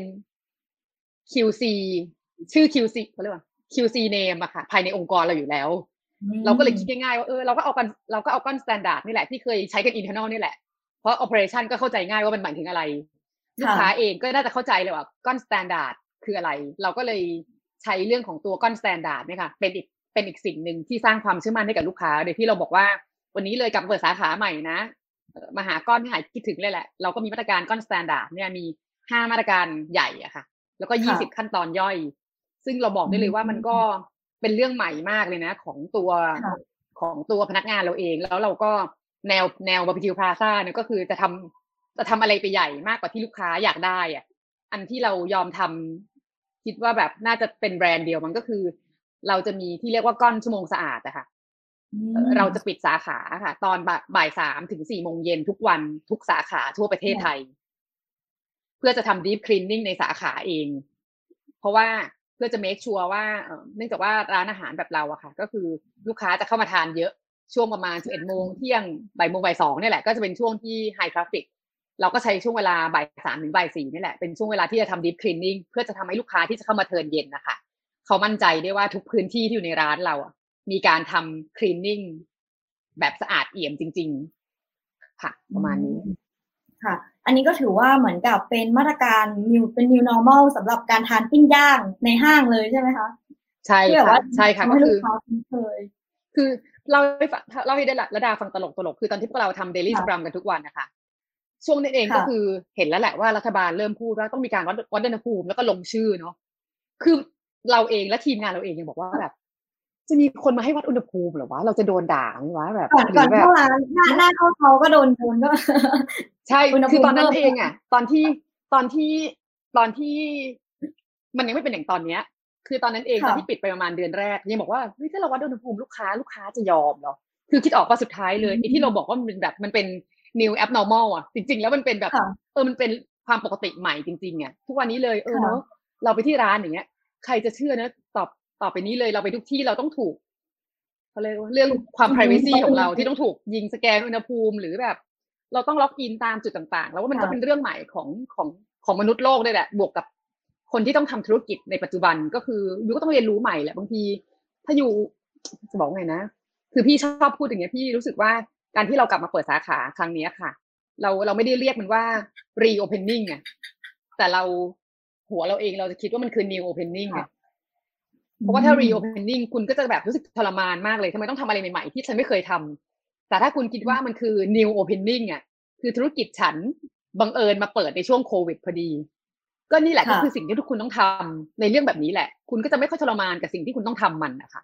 QC ชื่อ QC เขาเรียกว่า QC name อะค่ะภายในองค์กรเราอยู่แล้วเราก็เลยคิดง่ายๆว่าเราก็เอาก้อน standard นี่แหละที่เคยใช้กัน internal นี่แหละเพราะ operation ก็เข้าใจง่ายว่ามันหมายถึงอะไรลูกค้าเองก็น่าจะเข้าใจเลยว่าก้อน standard คืออะไรเราก็เลยใช้เรื่องของตัวก้อน standard เนี่ยค่ะเป็นอีกสิ่งหนึ่งที่สร้างความเชื่อมั่นให้กับลูกค้าโดยที่เราบอกว่าวันนี้เลยกลับมาเปิดสาขาใหม่นะมาหาก้อนที่หายคิดถึงเลยแหละเราก็มีมาตรการก้อน standard เนี่ยมี5 มาตรการใหญ่อะค่ะแล้วก็20 ขั้นตอนย่อยซึ่งเราบอกได้เลยว่ามันก็เป็นเรื่องใหม่มากเลยนะของตัวของตัวพนักงานเราเองแล้วเราก็แนวบาร์บีคิวพลาซ่าเนี่ยก็คือจะทำอะไรไปใหญ่มากกว่าที่ลูกค้าอยากได้อ่ะอันที่เรายอมทำคิดว่าแบบน่าจะเป็นแบรนด์เดียวมันก็คือเราจะมีที่เรียกว่าก้อนชั่วโมงสะอาดอะค่ะเราจะปิดสาขาค่ะตอนบ่าย 3 ถึง 4 โมงเย็นทุกวันทุกสาขาทั่วประเทศไทยเพื่อจะทำ deep cleaning ในสาขาเองเพราะว่าเพื่อจะ make sure ว่าเนื่องจากว่าร้านอาหารแบบเราอะค่ะก็คือลูกค้าจะเข้ามาทานเยอะช่วงประมาณ 11 โมงเที่ยงบ่ายโมงบ่าย 2นี่แหละก็จะเป็นช่วงที่ high traffic เราก็ใช้ช่วงเวลาบ่าย 3 ถึงบ่าย 4นี่แหละเป็นช่วงเวลาที่จะทำ deep cleaning เพื่อจะทำให้ลูกค้าที่จะเข้ามาเทิร์นเย็นนะคะเขามั่นใจได้ว่าทุกพื้นที่ที่อยู่ในร้านเราอะมีการทำ cleaning แบบสะอาดเอี่ยมจริงๆค่ะประมาณนี้ค่ะอันนี้ก็ถือว่าเหมือนกับเป็นมาตรการเป็น new normal สำหรับการทานปิ้งย่างในห้างเลยใช่ไหมคะใช่ค่ะใช่ค่ะก็คือเราให้ได้ระดาฟังตลกคือตอนที่พวกเราทำ daily scrum กันทุกวันนะคะช่วงนั้นเองก็คือเห็นแล้วแหละว่ารัฐบาลเริ่มพูดว่าต้องมีการวัดอุณหภูมิแล้วก็ลงชื่อเนาะคือเราเองและทีมงานเราเองยังบอกว่าแบบจะมีคนมาให้วัดอุณหภูมิหรอวะเราจะโดนด่าไหมวะแบบก่อนเข้าร้านหน้าเข้าเขาก็โดนก็ใช่คือตอนนั้นเองอ่ะตอนที่มันยังไม่เป็นอย่างตอนเนี้ยคือตอนนั้นเองตอนที่ปิดไปประมาณเดือนแรกยังบอกว่าเฮ้ยถ้าเราวัดอุณหภูมิลูกค้าจะยอมเหรอคือคิดออกว่าสุดท้ายเลยที่เราบอกว่ามันเป็นแบบมันเป็น new abnormal อ่ะจริงๆแล้วมันเป็นแบบมันเป็นความปกติใหม่จริงๆอ่ะทุกวันนี้เลยเนาะเราไปที่ร้านอย่างเงี้ยใครจะเชื่อนะต่อไปนี้เลยเราไปทุกที่เราต้องถูกเขาเรียกว่าเรื่องความ privacy ของเราที่ต้องถูกยิงสแกนอุณหภูมิหรือแบบเราต้องล็อกอินตามจุดต่างๆแล้วว่ามันก็เป็นเรื่องใหม่ของมนุษย์โลกด้วยแหละบวกกับคนที่ต้องทำธุรกิจในปัจจุบันก็คือยูก็ต้องเรียนรู้ใหม่แหละบางทีถ้ายูจะบอกไงนะคือพี่ชอบพูดอย่างเงี้ยพี่รู้สึกว่าการที่เรากลับมาเปิดสาขาครั้งนี้ค่ะเราไม่ได้เรียกมันว่า reopening อ่ะแต่หัวเราเองเราจะคิดว่ามันคือ new opening อ่ะเพราะว่าถ้า reopening คุณก็จะแบบรู้สึกทรมานมากเลยทำไมต้องทำอะไรใหม่ๆที่ฉันไม่เคยทำแต่ถ้าคุณคิดว่ามันคือ new opening อ่ะคือธุรกิจฉันบังเอิญมาเปิดในช่วงโควิดพอดีก็นี่แหละก็คือสิ่งที่ทุกคุณต้องทำในเรื่องแบบนี้แหละคุณก็จะไม่ค่อยทรมานกับสิ่งที่คุณต้องทำมันนะคะ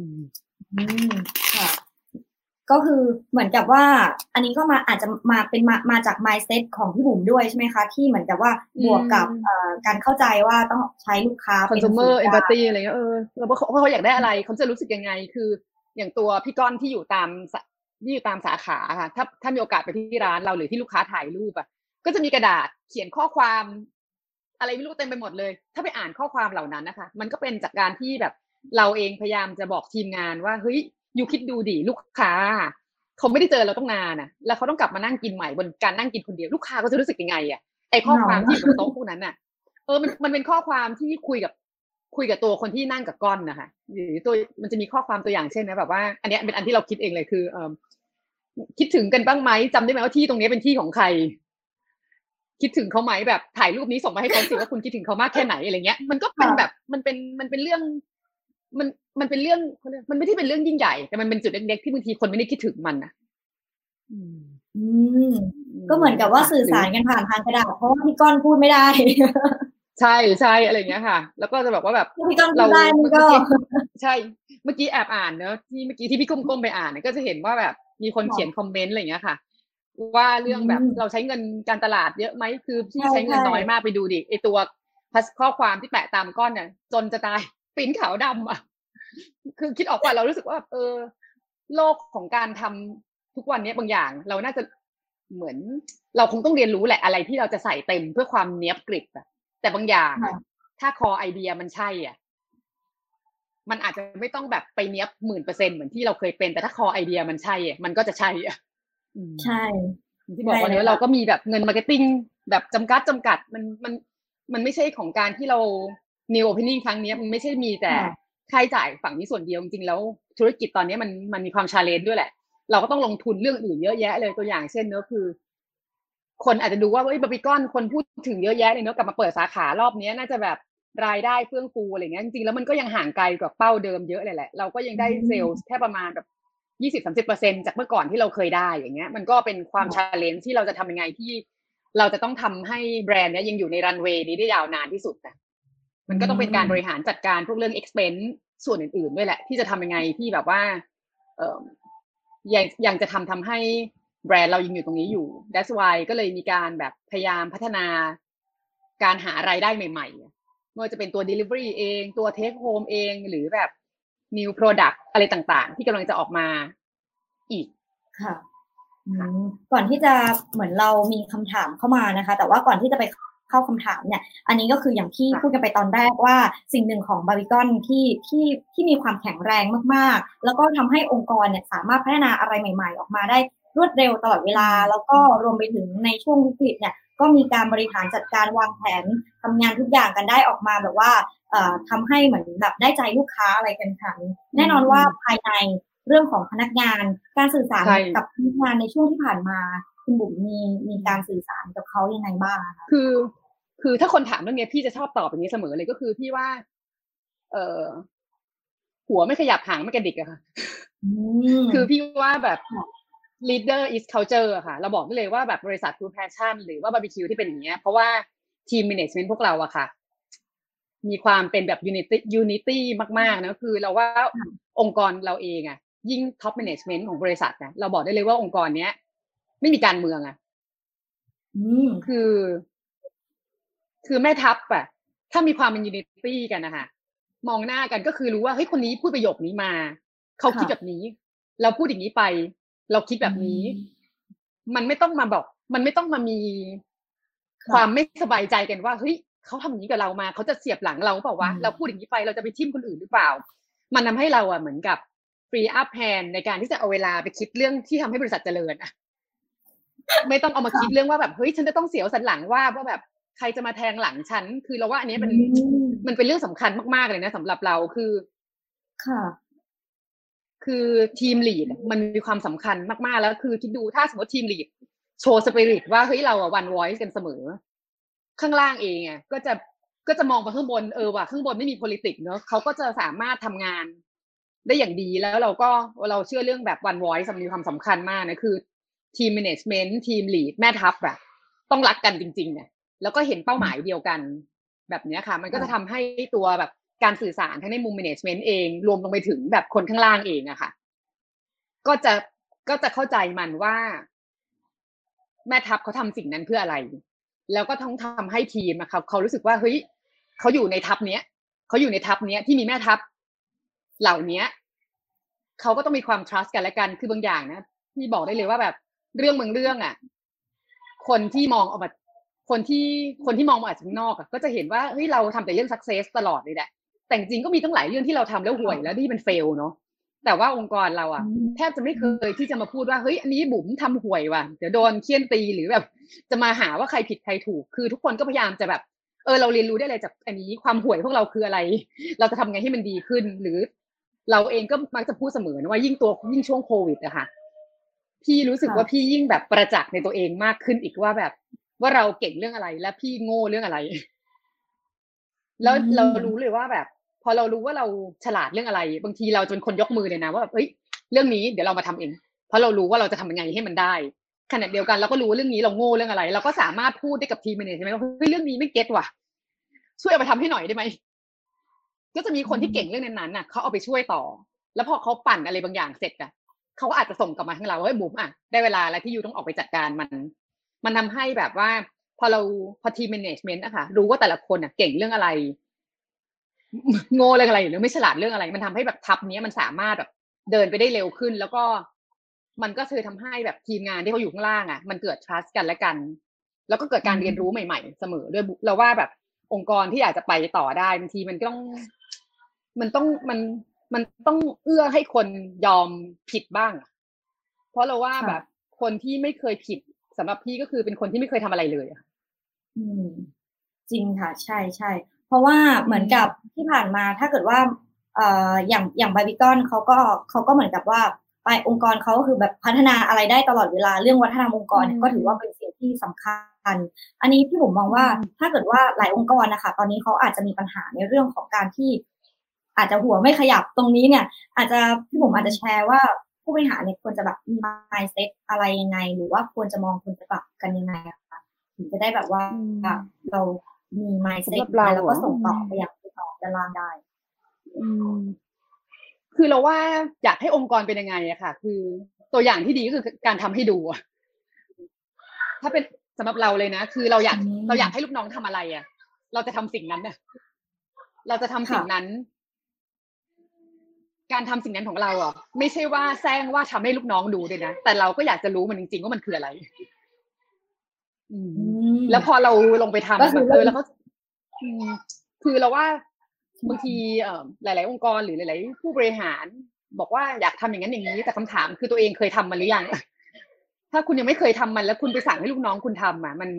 ค่ะก็คือเหมือนกับว่าอันนี้ก็อาจจะมาจาก mindset ของพี่บุ๋มด้วยใช่ไหมคะที่เหมือนกับว่าบวกกับการเข้าใจว่าต้องใช้ลูกค้าเป็น consumer empathy อะไรเงี้ยเขาอยากได้อะไรเขาจะรู้สึกยังไงคืออย่างตัวพี่ก้อนที่อยู่ตามสาขาค่ะถ้ามีโอกาสไปที่ร้านเราหรือที่ลูกค้าถ่ายรูปอ่ะก็จะมีกระดาษเขียนข้อความอะไรไม่รู้เต็มไปหมดเลยถ้าไปอ่านข้อความเหล่านั้นนะคะมันก็เป็นจากการที่แบบเราเองพยายามจะบอกทีมงานว่าเฮ้ยอยู่คิดดูดิลูกค้าเขาไม่ได้เจอเราต้องนานอ่ะแล้วเขาต้องกลับมานั่งกินใหม่บนการนั่งกินคนเดียวลูกค้าก็จะรู้สึกยังไงอ่ะไอ้ข้อความที่บนโต๊ะพวกนั้นน่ะมันเป็นข้อความที่คุยกับตัวคนที่นั่งกับก้อนนะคะหรือตัวมันจะมีข้อความตัวอย่างเช่นนะแบบว่าอันนี้เป็นอันที่เราคิดเองเลยคือคิดถึงกันบ้างไหมจำได้ไหมว่าที่ตรงนี้เป็นที่ของใครคิดถึงเขาไหมแบบถ่ายรูปนี้ส่งมาให้เขาสิว่าคุณคิดถึงเขามากแค่ไหนอะไรเงี้ยมันก็เป็นแบบมันเป็นเรื่องมันเป็นเรื่องมันไม่ได้เป็นเรื่องยิ่งใหญ่แต่มันเป็นจุดเล็กๆที่บางทีคนไม่ได้คิดถึงมันนะก็เหมือนกับว่าสื่อสารกันผ่านทางกระดาษเพราะว่าพี่ก้อนพูดไม่ได้ใช่อะไรอย่างเงี้ยค่ะแล้วก็จะแบบว่าแบบเราใช่เมื่อกี้แอบอ่านเนอะที่เมื่อกี้ที่พี่ก้มไปอ่านก็จะเห็นว่าแบบมีคนเขียนคอมเมนต์อะไรอย่างเงี้ยค่ะว่าเรื่องแบบเราใช้เงินการตลาดเยอะไหมคือพี่ใช้เงินน้อยมากไปดูดิไอตัวข้อความที่แปะตามก้อนเนี่ยจนจะตายปริ้นขาวดำอ่ะคือคิดออกว่าเรารู้สึกว่าโลกของการทำทุกวันนี้บางอย่างเราน่าจะเหมือนเราคงต้องเรียนรู้แหละอะไรที่เราจะใส่เต็มเพื่อความเนี้ยบกริบอะแต่บางอย่างถ้าคอไอเดียมันใช่อ่ะมันอาจจะไม่ต้องแบบไปเนี้ยบ 10,000% เหมือนที่เราเคยเป็นแต่ถ้าคอไอเดียมันใช่อ่ะมันก็จะใช่อ่ะใช่ที่บอกว่าเนี่ยเราก็มีแบบเงินมาร์เก็ตติ้งแบบจำกัดมันไม่ใช่ของการที่เรา new opening ครั้งนี้มันไม่ใช่มีแต่ค่าใช้จ่ายฝั่งนี้ส่วนเดียวจริงๆแล้วธุรกิจตอนนี้มันมีความชาเลนจ์ด้วยแหละเราก็ต้องลงทุนเรื่องอื่นเยอะแยะเลยตัวอย่างเช่นเนอะคือคนอาจจะดูว่าบาร์บีคอนคนพูดถึงเยอะแยะเลยเนอะกลับมาเปิดสาขารอบนี้น่าจะแบบรายได้เฟื่องฟูอะไรเงี้ยจริงๆแล้วมันก็ยังห่างไกลกว่าเป้าเดิมเยอะเลยแหละเราก็ยังได้เซลล์แค่ประมาณแบบ20-30% จากเมื่อก่อนที่เราเคยได้อย่างเงี้ยมันก็เป็นความชาเลนจ์ที่เราจะทำยังไงที่เราจะต้องทำให้แบรนด์นี้ยังอยู่ในรันเวย์นี้ได้ยาวนานที่สุดนะมันก็ต้องเป็นการบริหารจัดการพวกเรื่อง expense ส่วนอื่นๆด้วยแหละที่จะทำยังไงที่แบบว่ายังจะทำให้แบรนด์เรายังอยู่ตรงนี้อยู่ That's why ก็เลยมีการแบบพยายามพัฒนาการหารายได้ใหม่ๆไม่ว่าจะเป็นตัว delivery เองตัว take home เองหรือแบบ new product อะไรต่างๆที่กำลังจะออกมาอีกค่ะก่อนที่จะเหมือนเรามีคำถามเข้ามานะคะแต่ว่าก่อนที่จะไปเข้าคำถามเนี่ยอันนี้ก็คืออย่างที่พูดกันไปตอนแรกว่าสิ่งหนึ่งของบาริกอนที่มีความแข็งแรงมากๆแล้วก็ทำให้องค์กรเนี่ยสามารถพัฒนาอะไรใหม่ๆออกมาได้รวดเร็วตลอดเวลาแล้วก็รวมไปถึงในช่วงวิกฤตเนี่ยก็มีการบริหารจัดการวางแผนทำงานทุกอย่างกันได้ออกมาแบบว่าทำให้เหมือนแบบได้ใจลูกค้าอะไรกันค่ะแน่นอนว่าภายในเรื่องของพนักงานการสื่อสารกับพนักงานในช่วงที่ผ่านมาคุณบุ๋มมีการสื่อสารกับเขายังไงบ้างคะคือถ้าคนถามเรื่องนี้พี่จะชอบตอบอย่างนี้เสมอเลยก็คือพี่ว่าหัวไม่ขยับหางไม่กระดิกอะค่ะคือพี่ว่าแบบ leader is culture อะค่ะเราบอกได้เลยว่าแบบบริษัท Food Passion หรือว่า barbecue ที่เป็นอย่างเงี้ยเพราะว่าทีม management พวกเราอะค่ะมีความเป็นแบบ unity มากๆนะคือเราว่าองค์กรเราเองอะยิ่ง top management ของบริษัทนะเราบอกได้เลยว่าองค์กรเนี้ยไม่มีการเมืองอะคือแม่ทัพอะถ้ามีความเป็น unity กันนะคะมองหน้ากันก็คือรู้ว่าเฮ้ยคนนี้พูดประโยคนี้มาเขาคิดแบบนี้เราพูดอย่างนี้ไปเราคิดแบบนี้มันไม่ต้องมาบอกมันไม่ต้องมามีความไม่สบายใจกันว่าเฮ้ยเขาทำอย่างนี้กับเรามาเขาจะเสียบหลังเราเปล่าวะเราพูดอย่างนี้ไปเราจะไปทิ่มคนอื่นหรือเปล่ามันทำให้เราอะเหมือนกับฟรีอัพแฮนด์ในการที่จะเอาเวลาไปคิดเรื่องที่ทำให้บริษัทเจริญอะไม่ต้องเอามาคิดเรื่องว่าแบบเฮ้ยฉันจะต้องเสียวสันหลังว่าแบบใครจะมาแทงหลังฉันคือเราว่าอันนี้มันเป็นเรื่องสำคัญมากๆเลยนะสำหรับเราคือทีมลีดมันมีความสำคัญมากๆแล้วคือคิดดูถ้าสมมติทีมลีดโชว์สปิริตว่าเฮ้ยเราวันวอยซ์กันเสมอข้างล่างเองอ่ะก็จะมองไปข้างบนว่ะข้างบนไม่มี politics เนอะเขาก็จะสามารถทำงานได้อย่างดีแล้วเราเชื่อเรื่องแบบวันวอยซ์มีความสำคัญมากนะคือทีมแมเนจเมนต์ทีมลีดแม่ทัพแบบต้องรักกันจริงๆเนี่ยแล้วก็เห็นเป้าหมายเดียวกันแบบนี้ค่ะมันก็จะทำให้ตัวแบบการสื่อสารทั้งในมุมแมเนจเมนต์เองรวมลงไปถึงแบบคนข้างล่างเองอะค่ะก็จะเข้าใจมันว่าแม่ทัพเขาทำสิ่งนั้นเพื่ออะไรแล้วก็ต้องทำให้ทีมเขารู้สึกว่าเฮ้ยเขาอยู่ในทัพเนี้ยเขาอยู่ในทัพเนี้ยที่มีแม่ทัพเหล่านี้เขาก็ต้องมีความ trust กันและกันคือบางอย่างนะพี่บอกได้เลยว่าแบบเรื่องบางเรื่องอ่ะคนที่มองออกมาคนที่มองมาจากข้างนอกก็จะเห็นว่าเฮ้ยเราทำแต่เรื่อง success ตลอดเลยแหละแต่จริงก็มีตั้งหลายเรื่องที่เราทำแล้วห่วยแล้วที่มัน fail เนาะแต่ว่าองค์กรเราอ่ะแทบจะไม่เคยที่จะมาพูดว่าเฮ้ยอันนี้บุ๋มทำห่วยว่ะเดี๋ยวโดนเคี่ยนตีหรือแบบจะมาหาว่าใครผิดใครถูกคือทุกคนก็พยายามจะแบบเราเรียนรู้ได้เลยจากอันนี้ความห่วยพวกเราคืออะไรเราจะทำไงให้มันดีขึ้นหรือเราเองก็มักจะพูดเสมอนะว่ายิ่งช่วงโควิดอะค่ะพี่รู้สึกว่าพี่ยิ่งแบบประจักษ์ในตัวเองมากขึ้นอีกว่าแบบว่าเราเก่งเรื่องอะไรและพี่โง่เรื่องอะไรแล้วเรารู้เลยว่าแบบพอเรารู้ว่าเราฉลาดเรื่องอะไรบางทีเราจนคนยกมือเลยนะว่าแบบเฮ้ยเรื่องนี้เดี๋ยวเรามาทำเองเพราะเรารู้ว่าเราจะทำยังไงให้มันได้ขณะเดียวกันเราก็รู้ว่าเรื่องนี้เราโง่เรื่องอะไรเราก็สามารถพูดได้กับทีมแมเนจเมนต์ว่าเฮ้ยเรื่องนี้ไม่เก็ตว่ะช่วยเอาไปทำให้หน่อยได้ไหมก็จะมีคนที่เก่งเรื่องนั้นๆน่ะเขาเอาไปช่วยต่อแล้วพอเขาปั่นอะไรบางอย่างเสร็จอ่ะเขาก็อาจจะส่งกลับมาให้เราว่าเฮ้ยบุ๋มอ่ะได้เวลาแล้วที่ยูต้องออกไปจัดการมันทำให้แบบว่าพอทีมแมเนจเมนต์อะค่ะรู้ว่าแต่ละคนอ่ะเก่งเรื่องอะไรโง่เรื่องอะไรหรือไม่ฉลาดเรื่องอะไรมันทำให้แบบทัพนี้มันสามารถแบบเดินไปได้เร็วขึ้นแล้วก็มันก็เคยทำให้แบบทีมงานที่เขาอยู่ข้างล่างอ่ะมันเกิด trust กันและกันแล้วก็เกิดการเรียนรู้ใหม่ๆเสมอด้วยเราว่าแบบองค์กรที่อยากจะไปต่อได้บางทีมันต้องเอื้อให้คนยอมผิดบ้างเพราะเราว่าแบบคนที่ไม่เคยผิดสำหรับพี่ก็คือเป็นคนที่ไม่เคยทำอะไรเลยจริงค่ะใช่ใช่เพราะว่าเหมือนกับที่ผ่านมาถ้าเกิดว่าอย่างบาร์บีคอนเขาก็เหมือนกับว่าไปองค์กรเขาก็คือแบบพัฒนาอะไรได้ตลอดเวลาเรื่องวัฒนธรรมองค์กรก็ถือว่าเป็นสิ่งที่สำคัญอันนี้พี่ผมมองว่าถ้าเกิดว่าหลายองค์กรนะคะตอนนี้เขาอาจจะมีปัญหาในเรื่องของการที่อาจจะหัวไม่ขยับตรงนี้เนี่ยอาจจะพี่ผมอาจจะแชร์ว่าผู้บริหารเนี่ยควรจะแบบมี mindset อะไรยังไงหรือว่าควรจะปรับกันยังไงคะถึงจะได้แบบว่าเรามี mindset แล้วก็ส่งต่อไปอย่างต่อด้านล่างได้คือเราว่าอยากให้องค์กรเป็นยังไงอะค่ะคือตัวอย่างที่ดีก็คือการทำให้ดูอะถ้าเป็นสำหรับเราเลยนะคือเราอยากให้ลูกน้องทำอะไรอ่ะเราจะทำสิ่งนั้นน่ะเราจะทำสิ่งนั้น การทำสิ่งนั้นของเราอ่ะไม่ใช่ว่าแซงว่าทำให้ลูกน้องดูด้วยนะแต่เราก็อยากจะรู้มันจริงๆว่ามันคืออะไรแล้วพอเราลงไปทำแบบแล้วก็คือเราว่าบางทีหลายๆองค์กรหรือหลายๆผู้บริหารบอกว่าอยากทำอย่างนั้นอย่างนี้แต่คำถามคือตัวเองเคยทำมันหรือยังถ้าคุณยังไม่เคยทำมันแล้วคุณไปสั่งให้ลูกน้องคุณทำอ่ะมัน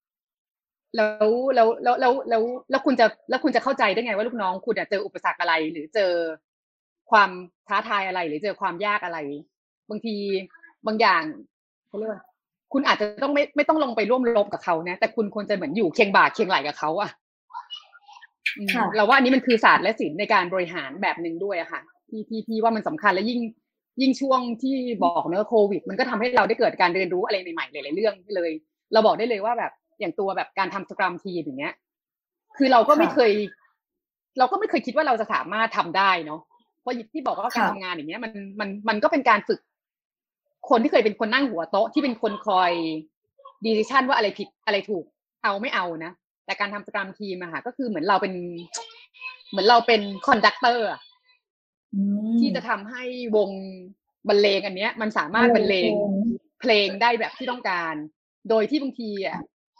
แล้วคุณจะเข้าใจได้ไงว่าลูกน้องคุณเจออุปสรรคอะไรหรือเจอความท้าทายอะไรหรือเจอความยากอะไรบางทีบางอย่างเขาเรียกว่าคุณอาจจะต้องไม่ต้องลงไปร่วมรบกับเขานะแต่คุณควรจะเหมือนอยู่เคียงบ่าเคียงไหล่กับเขาอ่ะเราว่าอันนี้มันคือศาสตร์และศิลป์ในการบริหารแบบหนึ่งด้วยอะค่ะที่ว่ามันสำคัญและยิ่งช่วงที่บอกเนอะโควิดมันก็ทำให้เราได้เกิดการเรียนรู้อะไรใหม่ๆหลายๆเรื่องเลยเราบอกได้เลยว่าแบบอย่างตัวแบบการทำสครัมทีมอย่างเงี้ยคือเราก็ไม่เคยคิดว่าเราจะสามารถทำได้เนาะเพราะที่บอกว่าการทำงานอย่างเงี้ยมันก็เป็นการฝึกคนที่เคยเป็นคนนั่งหัวโต๊ะที่เป็นคนคอยดีซิชันว่าอะไรผิดอะไรถูกเอาไม่เอานะแต่การทำสครัมทีมอะค่ะก็คือเหมือนเราเป็นคอนดักเตอร์ที่จะทำให้วงบรรเลงอันเนี้ยมันสามารถบรรเลงเพลงได้แบบที่ต้องการโดยที่บางทีอ่ะ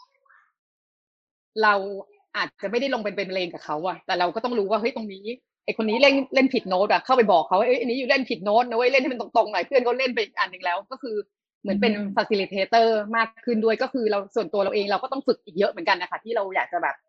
เราอาจจะไม่ได้ลงเป็นบรรเลงกับเขาอ่ะแต่เราก็ต้องรู้ว่าเฮ้ยตรงนี้ไอคนนี้เล่นผิดโน้ตอ่ะเข้าไปบอกเขาว่าเอ้ยอันนี้อยู่เล่นผิดโน้ตนะเว้ยเล่นให้มันตรงๆหน่อยเพื่อนเขาเล่นไปอันนึงแล้วก็คือเหมือนเป็น facilitator มากขึ้นด้วยก็คือเราส่วนตัวเราเองเราก็ต้องฝึกอีกเยอะเหมือนกันนะคะที่เราอยากจะแบบ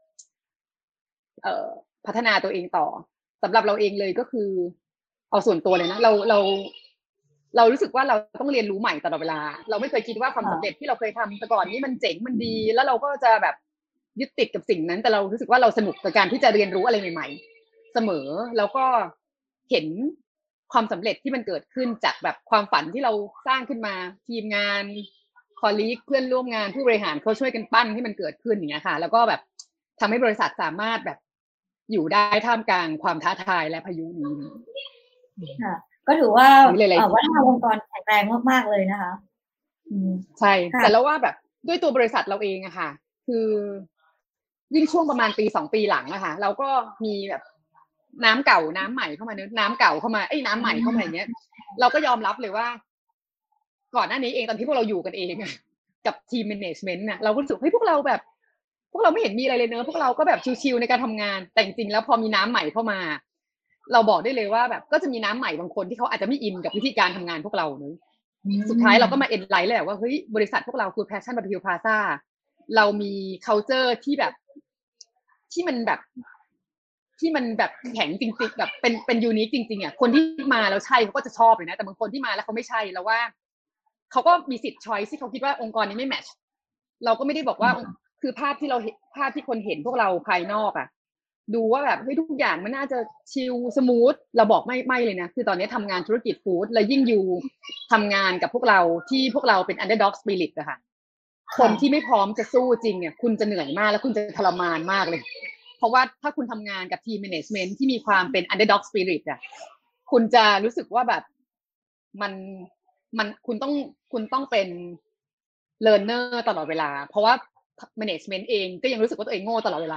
พัฒนาตัวเองต่อสำหรับเราเองเลยก็คือเอาส่วนตัวเลยนะเรารู้สึกว่าเราต้องเรียนรู้ใหม่ตลอดเวลาเราไม่เคยคิดว่าความสำเร็จที่เราเคยทำแต่ก่อนนี้มันเจ๋งมันดีแล้วเราก็จะแบบยึดติดกับสิ่งนั้นแต่เรารู้สึกว่าเราสนุกกับการที่จะเรียนรู้อะไรใหม่ๆเสมอแล้วก็เห็นความสำเร็จที่มันเกิดขึ้นจากแบบความฝันที่เราสร้างขึ้นมาทีมงานคอลลีกเพื่อนร่วมงานผู้บริหารเขาช่วยกันปั้นให้มันเกิดขึ้นอย่างเงี้ยค่ะแล้วก็แบบทำให้บริษัทสามารถแบบอยู่ได้ท่ามกลางความท้าทายและพายุนี้ค่ะก็ถือว่าวัฒนธรรมองค์กรแข็งแรงมากๆเลยนะคะใช่แต่แล้วว่าแบบด้วยตัวบริษัทเราเองอะค่ะคือยิ่งช่วงประมาณปี2 ปีหลังอะค่ะเราก็มีแบบน้ำเก่าน้ำใหม่เข้ามาเนื้อน้ำเก่าเข้ามาน้ำใหม่เข้ามาอย่างเงี้ยเราก็ยอมรับเลยว่าก่อนหน้านี้เองตอนที่พวกเราอยู่กันเองกับทีมแมネจเมนต์น่ะเราก็รู้สึกเฮ้ยพวกเราไม่เห็นมีอะไรเลยเนอะพวกเราก็แบบชิวๆในการทำงานแต่จริงๆแล้วพอมีน้ำใหม่เข้ามาเราบอกได้เลยว่าแบบก็จะมีน้ำใหม่บางคนที่เขาอาจจะไม่อินกับวิธีการทำงานพวกเราเนอะสุดท้ายเราก็มาเอ็นไลท์เลยว่าเฮ้ยบริษัทพวกเราคือ Passion Barbecue Plaza เรามี culture ที่แบบที่มันแบบแข็งจริงๆแบบเป็นยูนิคจริงๆอ่ะคนที่มาแล้วใช่เขาก็จะชอบเลยนะแต่บางคนที่มาแล้วเขาไม่ใช่แล้วว่าเขาก็มีสิทธิ์ช้อยที่เขาคิดว่าองค์กรนี้ไม่แมทช์เราก็ไม่ได้บอกว่าคือภาพที่คนเห็นพวกเราภายนอกอ่ะดูว่าแบบเฮ้ยทุกอย่างมันน่าจะชิลสมูทเราบอกไม่เลยนะคือตอนนี้ทำงานธุรกิจฟู้ดแล้วยิ่งอยู่ทำงานกับพวกเราที่พวกเราเป็น underdog spirit อะค่ะคนที่ไม่พร้อมจะสู้จริงเนี่ยคุณจะเหนื่อยมากแล้วคุณจะทรมานมากเลยเพราะว่าถ้าคุณทำงานกับทีมแมネจเมนต์ที่มีความเป็น underdog spirit อ่ะคุณจะรู้สึกว่าแบบมันคุณต้องเป็น learner ตลอดเวลาเพราะว่าแมネจเมนต์เองก็ยังรู้สึกว่าตัวเองโง่ตลอดเวลา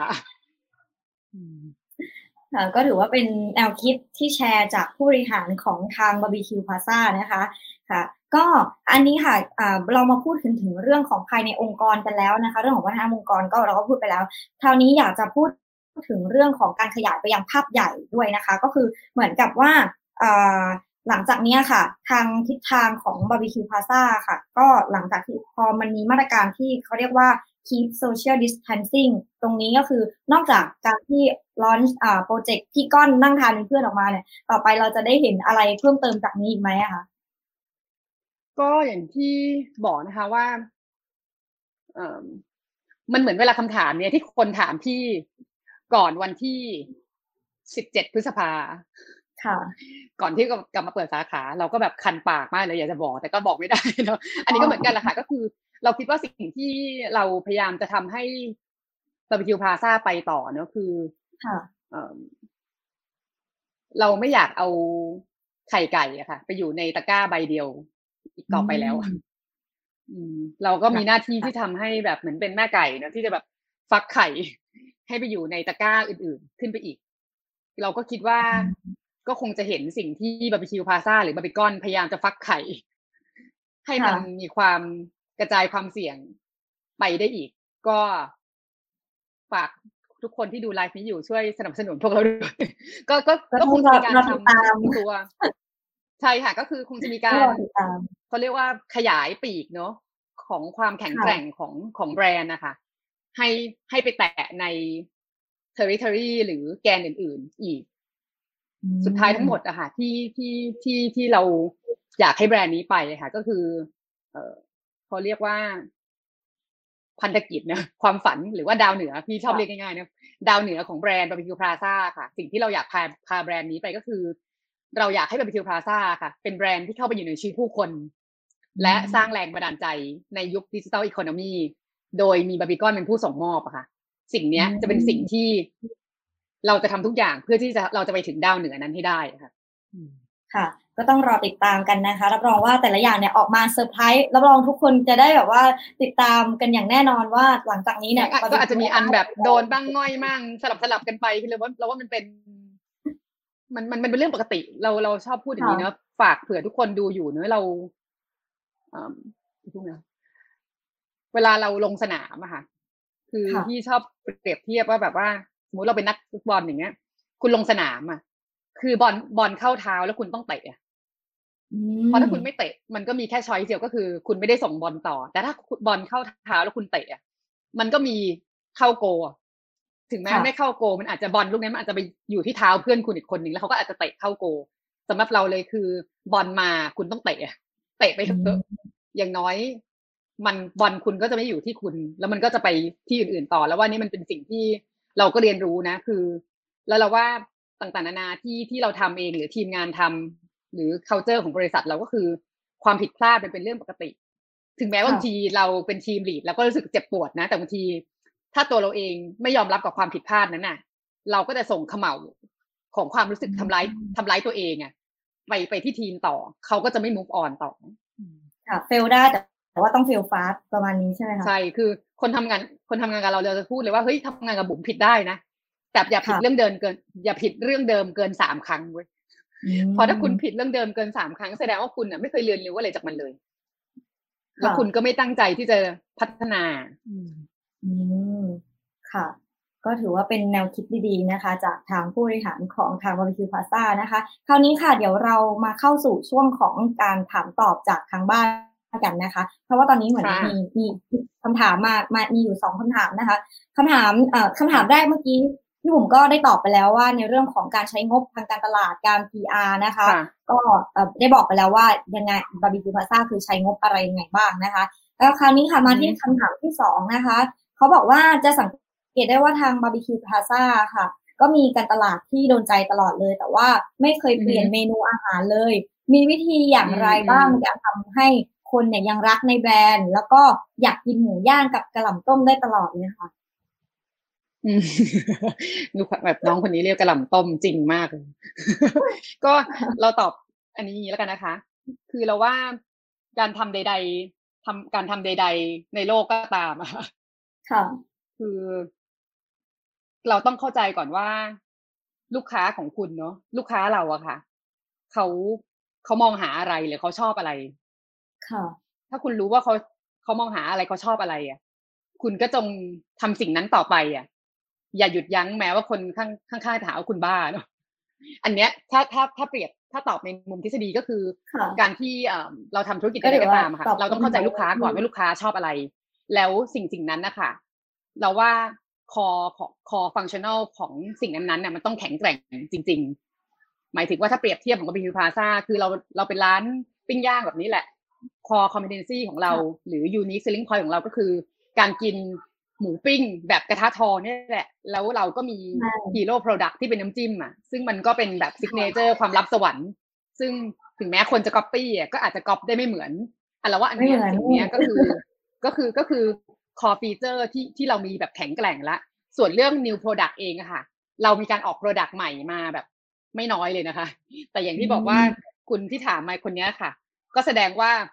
ก็ถือว่าเป็นแนวคิดที่แชร์จากผู้บริหารของทาง BBQ Plaza นะคะค่ะก็อันนี้ค่ะเรามาพูดถึงเรื่องของภายในองค์กรกันแล้วนะคะเรื่องของวัฒนธรรมองค์กรก็เราก็พูดไปแล้วคราวนี้อยากจะพูดถึงเรื่องของการขยายไปยังภาพใหญ่ด้วยนะคะก็คือเหมือนกับว่าหลังจากนี้ค่ะทางทิศทางของ BBQ Plaza ค่ะก็หลังจากที่พอมันมีมาตรการที่เขาเรียกว่า keep social distancing ตรงนี้ก็คือนอกจากการที่ launch โปรเจกต์ที่ก้อนนั่งทานเป็นเพื่อนออกมาเนี่ยต่อไปเราจะได้เห็นอะไรเพิ่มเติมจากนี้อีกไหมอะคะก็อย่างที่บอกนะคะว่ามันเหมือนเวลาคำถามเนี่ยที่คนถามพี่ก่อนวันที่17 พฤษภาค่ะก่อนที่กลับมาเปิดสาขาเราก็แบบคันปากมากเลยอยากจะบอกแต่ก็บอกไม่ได้เนาะอันนี้ก็เหมือนกันแหละค่ะก็คือเราคิดว่าสิ่งที่เราพยายามจะทำให้ BBQ Plaza ไปต่อเนาะคือเราไม่อยากเอาไข่ไก่อะค่ะไปอยู่ในตะกร้าใบเดียวอีกต่อไปแล้วเราก็มีหน้าที่ที่ทำให้แบบเหมือนเป็นแม่ไก่นะที่จะแบบฟักไข่ให้ไปอยู่ในตะกร้าอื่นๆขึ้นไปอีกเราก็คิดว่าก็คงจะเห็นสิ่งที่บาร์บีคิวพาซ่าหรือบาร์บีคอนพยายามจะฟักไข่ให้มันมีความกระจายความเสี่ยงไปได้อีกก็ฝากทุกคนที่ดูไลฟ์นี้อยู่ช่วยสนับสนุนพวกเราด้วยก็คงจะมีการทำตัวใช่ค่ะก็คือคงจะมีการเขาเรียกว่าขยายปีกเนาะของความแข็งแกร่งของแบรนด์นะคะให้ไปแตะใน territory หรือแกนอื่นๆอีกสุดท้ายทั้งหมดอะค่ะที่เราอยากให้แบรนด์นี้ไปค่ะก็คือเขาเรียกว่าพันธกิจนะความฝันหรือว่าดาวเหนือพี่ชอบเรียกง่ายๆนะดาวเหนือของแบรนด์บาร์บีคิวพลาซ่าค่ะสิ่งที่เราอยากพาแบรนด์นี้ไปก็คือเราอยากให้บาร์บีคิวพลาซ่าค่ะเป็นแบรนด์ที่เข้าไปอยู่ในชีวิตผู้คนและสร้างแรงบันดาลใจในยุคดิจิทัลอีโคโนมีโดยมีบาร์บีคอนเป็นผู้ส่งมอบอะค่ะสิ่งนี้จะเป็นสิ่งที่เราจะทำทุกอย่างเพื่อที่เราจะไปถึงดาวเหนือนั้นให้ได้ค่ะค่ะก็ต้องรอติดตามกันนะคะรับรองว่าแต่ละอย่างเนี่ยออกมาเซอร์ไพรส์รับรองทุกคนจะได้แบบว่าติดตามกันอย่างแน่นอนว่าหลังจากนี้เนี่ยก็อาจจะมีอันแบบโดนบ้างง่อยมั่งสลับกันไปคือเราว่ามันเป็นมันเป็นเรื่องปกติเราชอบพูดอย่างนี้เนอะฝากเผื่อทุกคนดูอยู่เนอะเราเวลาเราลงสนามอะค่ะคือพี่ชอบเปรียบเทียบว่าแบบว่าสมมติเราเป็นนักฟุตบอลอย่างเงี้ยคุณลงสนามอะคือบอลเข้าเท้าแล้วคุณต้องเตะเพราะถ้าคุณไม่เตะมันก็มีแค่ช้อยเดียวก็คือคุณไม่ได้ส่งบอลต่อแต่ถ้าบอลเข้าเท้าแล้วคุณเตะมันก็มีเข้าโกถึงแม้ไม่เข้าโกมันอาจจะบอลลูกนี้มันอาจจะไปอยู่ที่เท้าเพื่อนคุณอีกคนหนึ่งแล้วเขาก็อาจจะเตะเข้าโกสำหรับเราเลยคือบอลมาคุณต้องเตะไปเถอะอย่างน้อยมันบอลคุณก็จะไม่อยู่ที่คุณแล้วมันก็จะไปที่อื่นๆต่อแล้วว่านี่มันเป็นสิ่งที่เราก็เรียนรู้นะคือแล้วเราว่าต่างๆนานาที่เราทำเองหรือทีมงานทำหรือ culture ของบริษัทเราก็คือความผิดพลาดเป็นเรื่องปกติถึงแม้บางทีเราเป็นทีมลีดเราก็รู้สึกเจ็บปวดนะแต่บางทีถ้าตัวเราเองไม่ยอมรับกับความผิดพลาดนั้นน่ะเราก็จะส่งเขม่าของความรู้สึกทำร้ายตัวเองไปที่ทีมต่อเขาก็จะไม่ move on ต่อค่ะเฟลได้แต่ว่าต้องเฟลฟาสประมาณนี้ใช่ไหมคะใช่คือคนทำงานกับเราจะพูดเลยว่าเฮ้ยทำงานกับบุ๋มผิดได้นะแต่อย่าผิดเรื่องเดิมเกิน3 ครั้งเว้ยพอถ้าคุณผิดเรื่องเดิมเกิน3 ครั้งแสดงว่าคุณไม่เคยเรียนรู้อะไรจากมันเลยแล้วคุณก็ไม่ตั้งใจที่จะพัฒนาค่ะก็ถือว่าเป็นแนวคิดดีๆนะคะจากทางผู้บริหารของทางบาร์บีคิวพาซ่านะคะคราวนี้ค่ะเดี๋ยวเรามาเข้าสู่ช่วงของการถามตอบจากทางบ้านกันนะคะเพราะว่าตอนนี้เหมือนมีคำถามมามีอยู่2คำถามนะคะคำถามแรกเมื่อกี้พี่บุ๋มก็ได้ตอบไปแล้วว่าในเรื่องของการใช้งบทางการตลาดการ PR นะคะก็ได้บอกไปแล้วว่ายังไงบาร์บีคิวพาซ่าคือใช้งบอะไรยังไงบ้างนะคะแล้วคราวนี้ค่ะมาที่คำถามที่2นะคะเขาบอกว่าจะสังเกตได้ว่าทางบาร์บีคิวพาซ่าค่ะก็มีการตลาดที่โดนใจตลอดเลยแต่ว่าไม่เคยเปลี่ยนเมนูอาหารเลยมีวิธีอย่างไรบ้างอยากทำให้คนเนี่ยยังรักในแบรนด์แล้วก็อยากกินหมูย่างกับกะหล่ำต้มได้ตลอดเลยค่ะดูแบบน้องคนนี้เรียกกะหล่ำต้มจริงมากเลยก็เราตอบอันนี้แล้วกันนะคะคือเราว่าการทำใดๆในโลกก็ตามอะค่ะคือเราต้องเข้าใจก่อนว่าลูกค้าของคุณเนาะลูกค้าเราอะค่ะเขามองหาอะไรหรือเขาชอบอะไรค่ะถ้าคุณรู้ว่าเขามองหาอะไรเขาชอบอะไรคุณก็จงทำสิ่งนั้นต่อไปอย่าหยุดยั้งแม้ว่าคนข้างๆจะหาว่าคุณบ้าเนาะอันเนี้ยถ้าเปรียบถ้าตอบในมุมทฤษฎีก็คือการที่เราทำธุรกิจอะไรก็ตามค่ะเราต้องเข้าใจลูกค้าก่อนว่าลูกค้าชอบอะไรแล้วสิ่งนั้นนะคะเราว่าคอฟังชั่นอลของสิ่งนั้นๆมันต้องแข็งแกร่งจริงๆหมายถึงว่าถ้าเปรียบเทียบของบาร์บีคิวพลาซ่าคือเราเป็นร้านปิ้งย่างแบบนี้แหละcore competency ของเราหรือ unique selling point ของเราก็คือการกินหมูปิ้งแบบกระทะทองนี่แหละแล้วเราก็มี hero product ที่เป็นน้ำจิ้มซึ่งมันก็เป็นแบบ signature ความลับสวรรค์ซึ่งถึงแม้คนจะ copy ก็อาจจะ copy ได้ไม่เหมือนเราว่าอันนี้สิ่งนี้ก็คือ core feature ที่เรามีแบบแข็งแกร่งละส่วนเรื่อง new product เองค่ะเรามีการออก product ใหม่มาแบบไม่น้อยเลยนะคะแต่อย่างที่บอกว่าคุณที่ถามมาคนนี้ค่ะก็แสดงว่า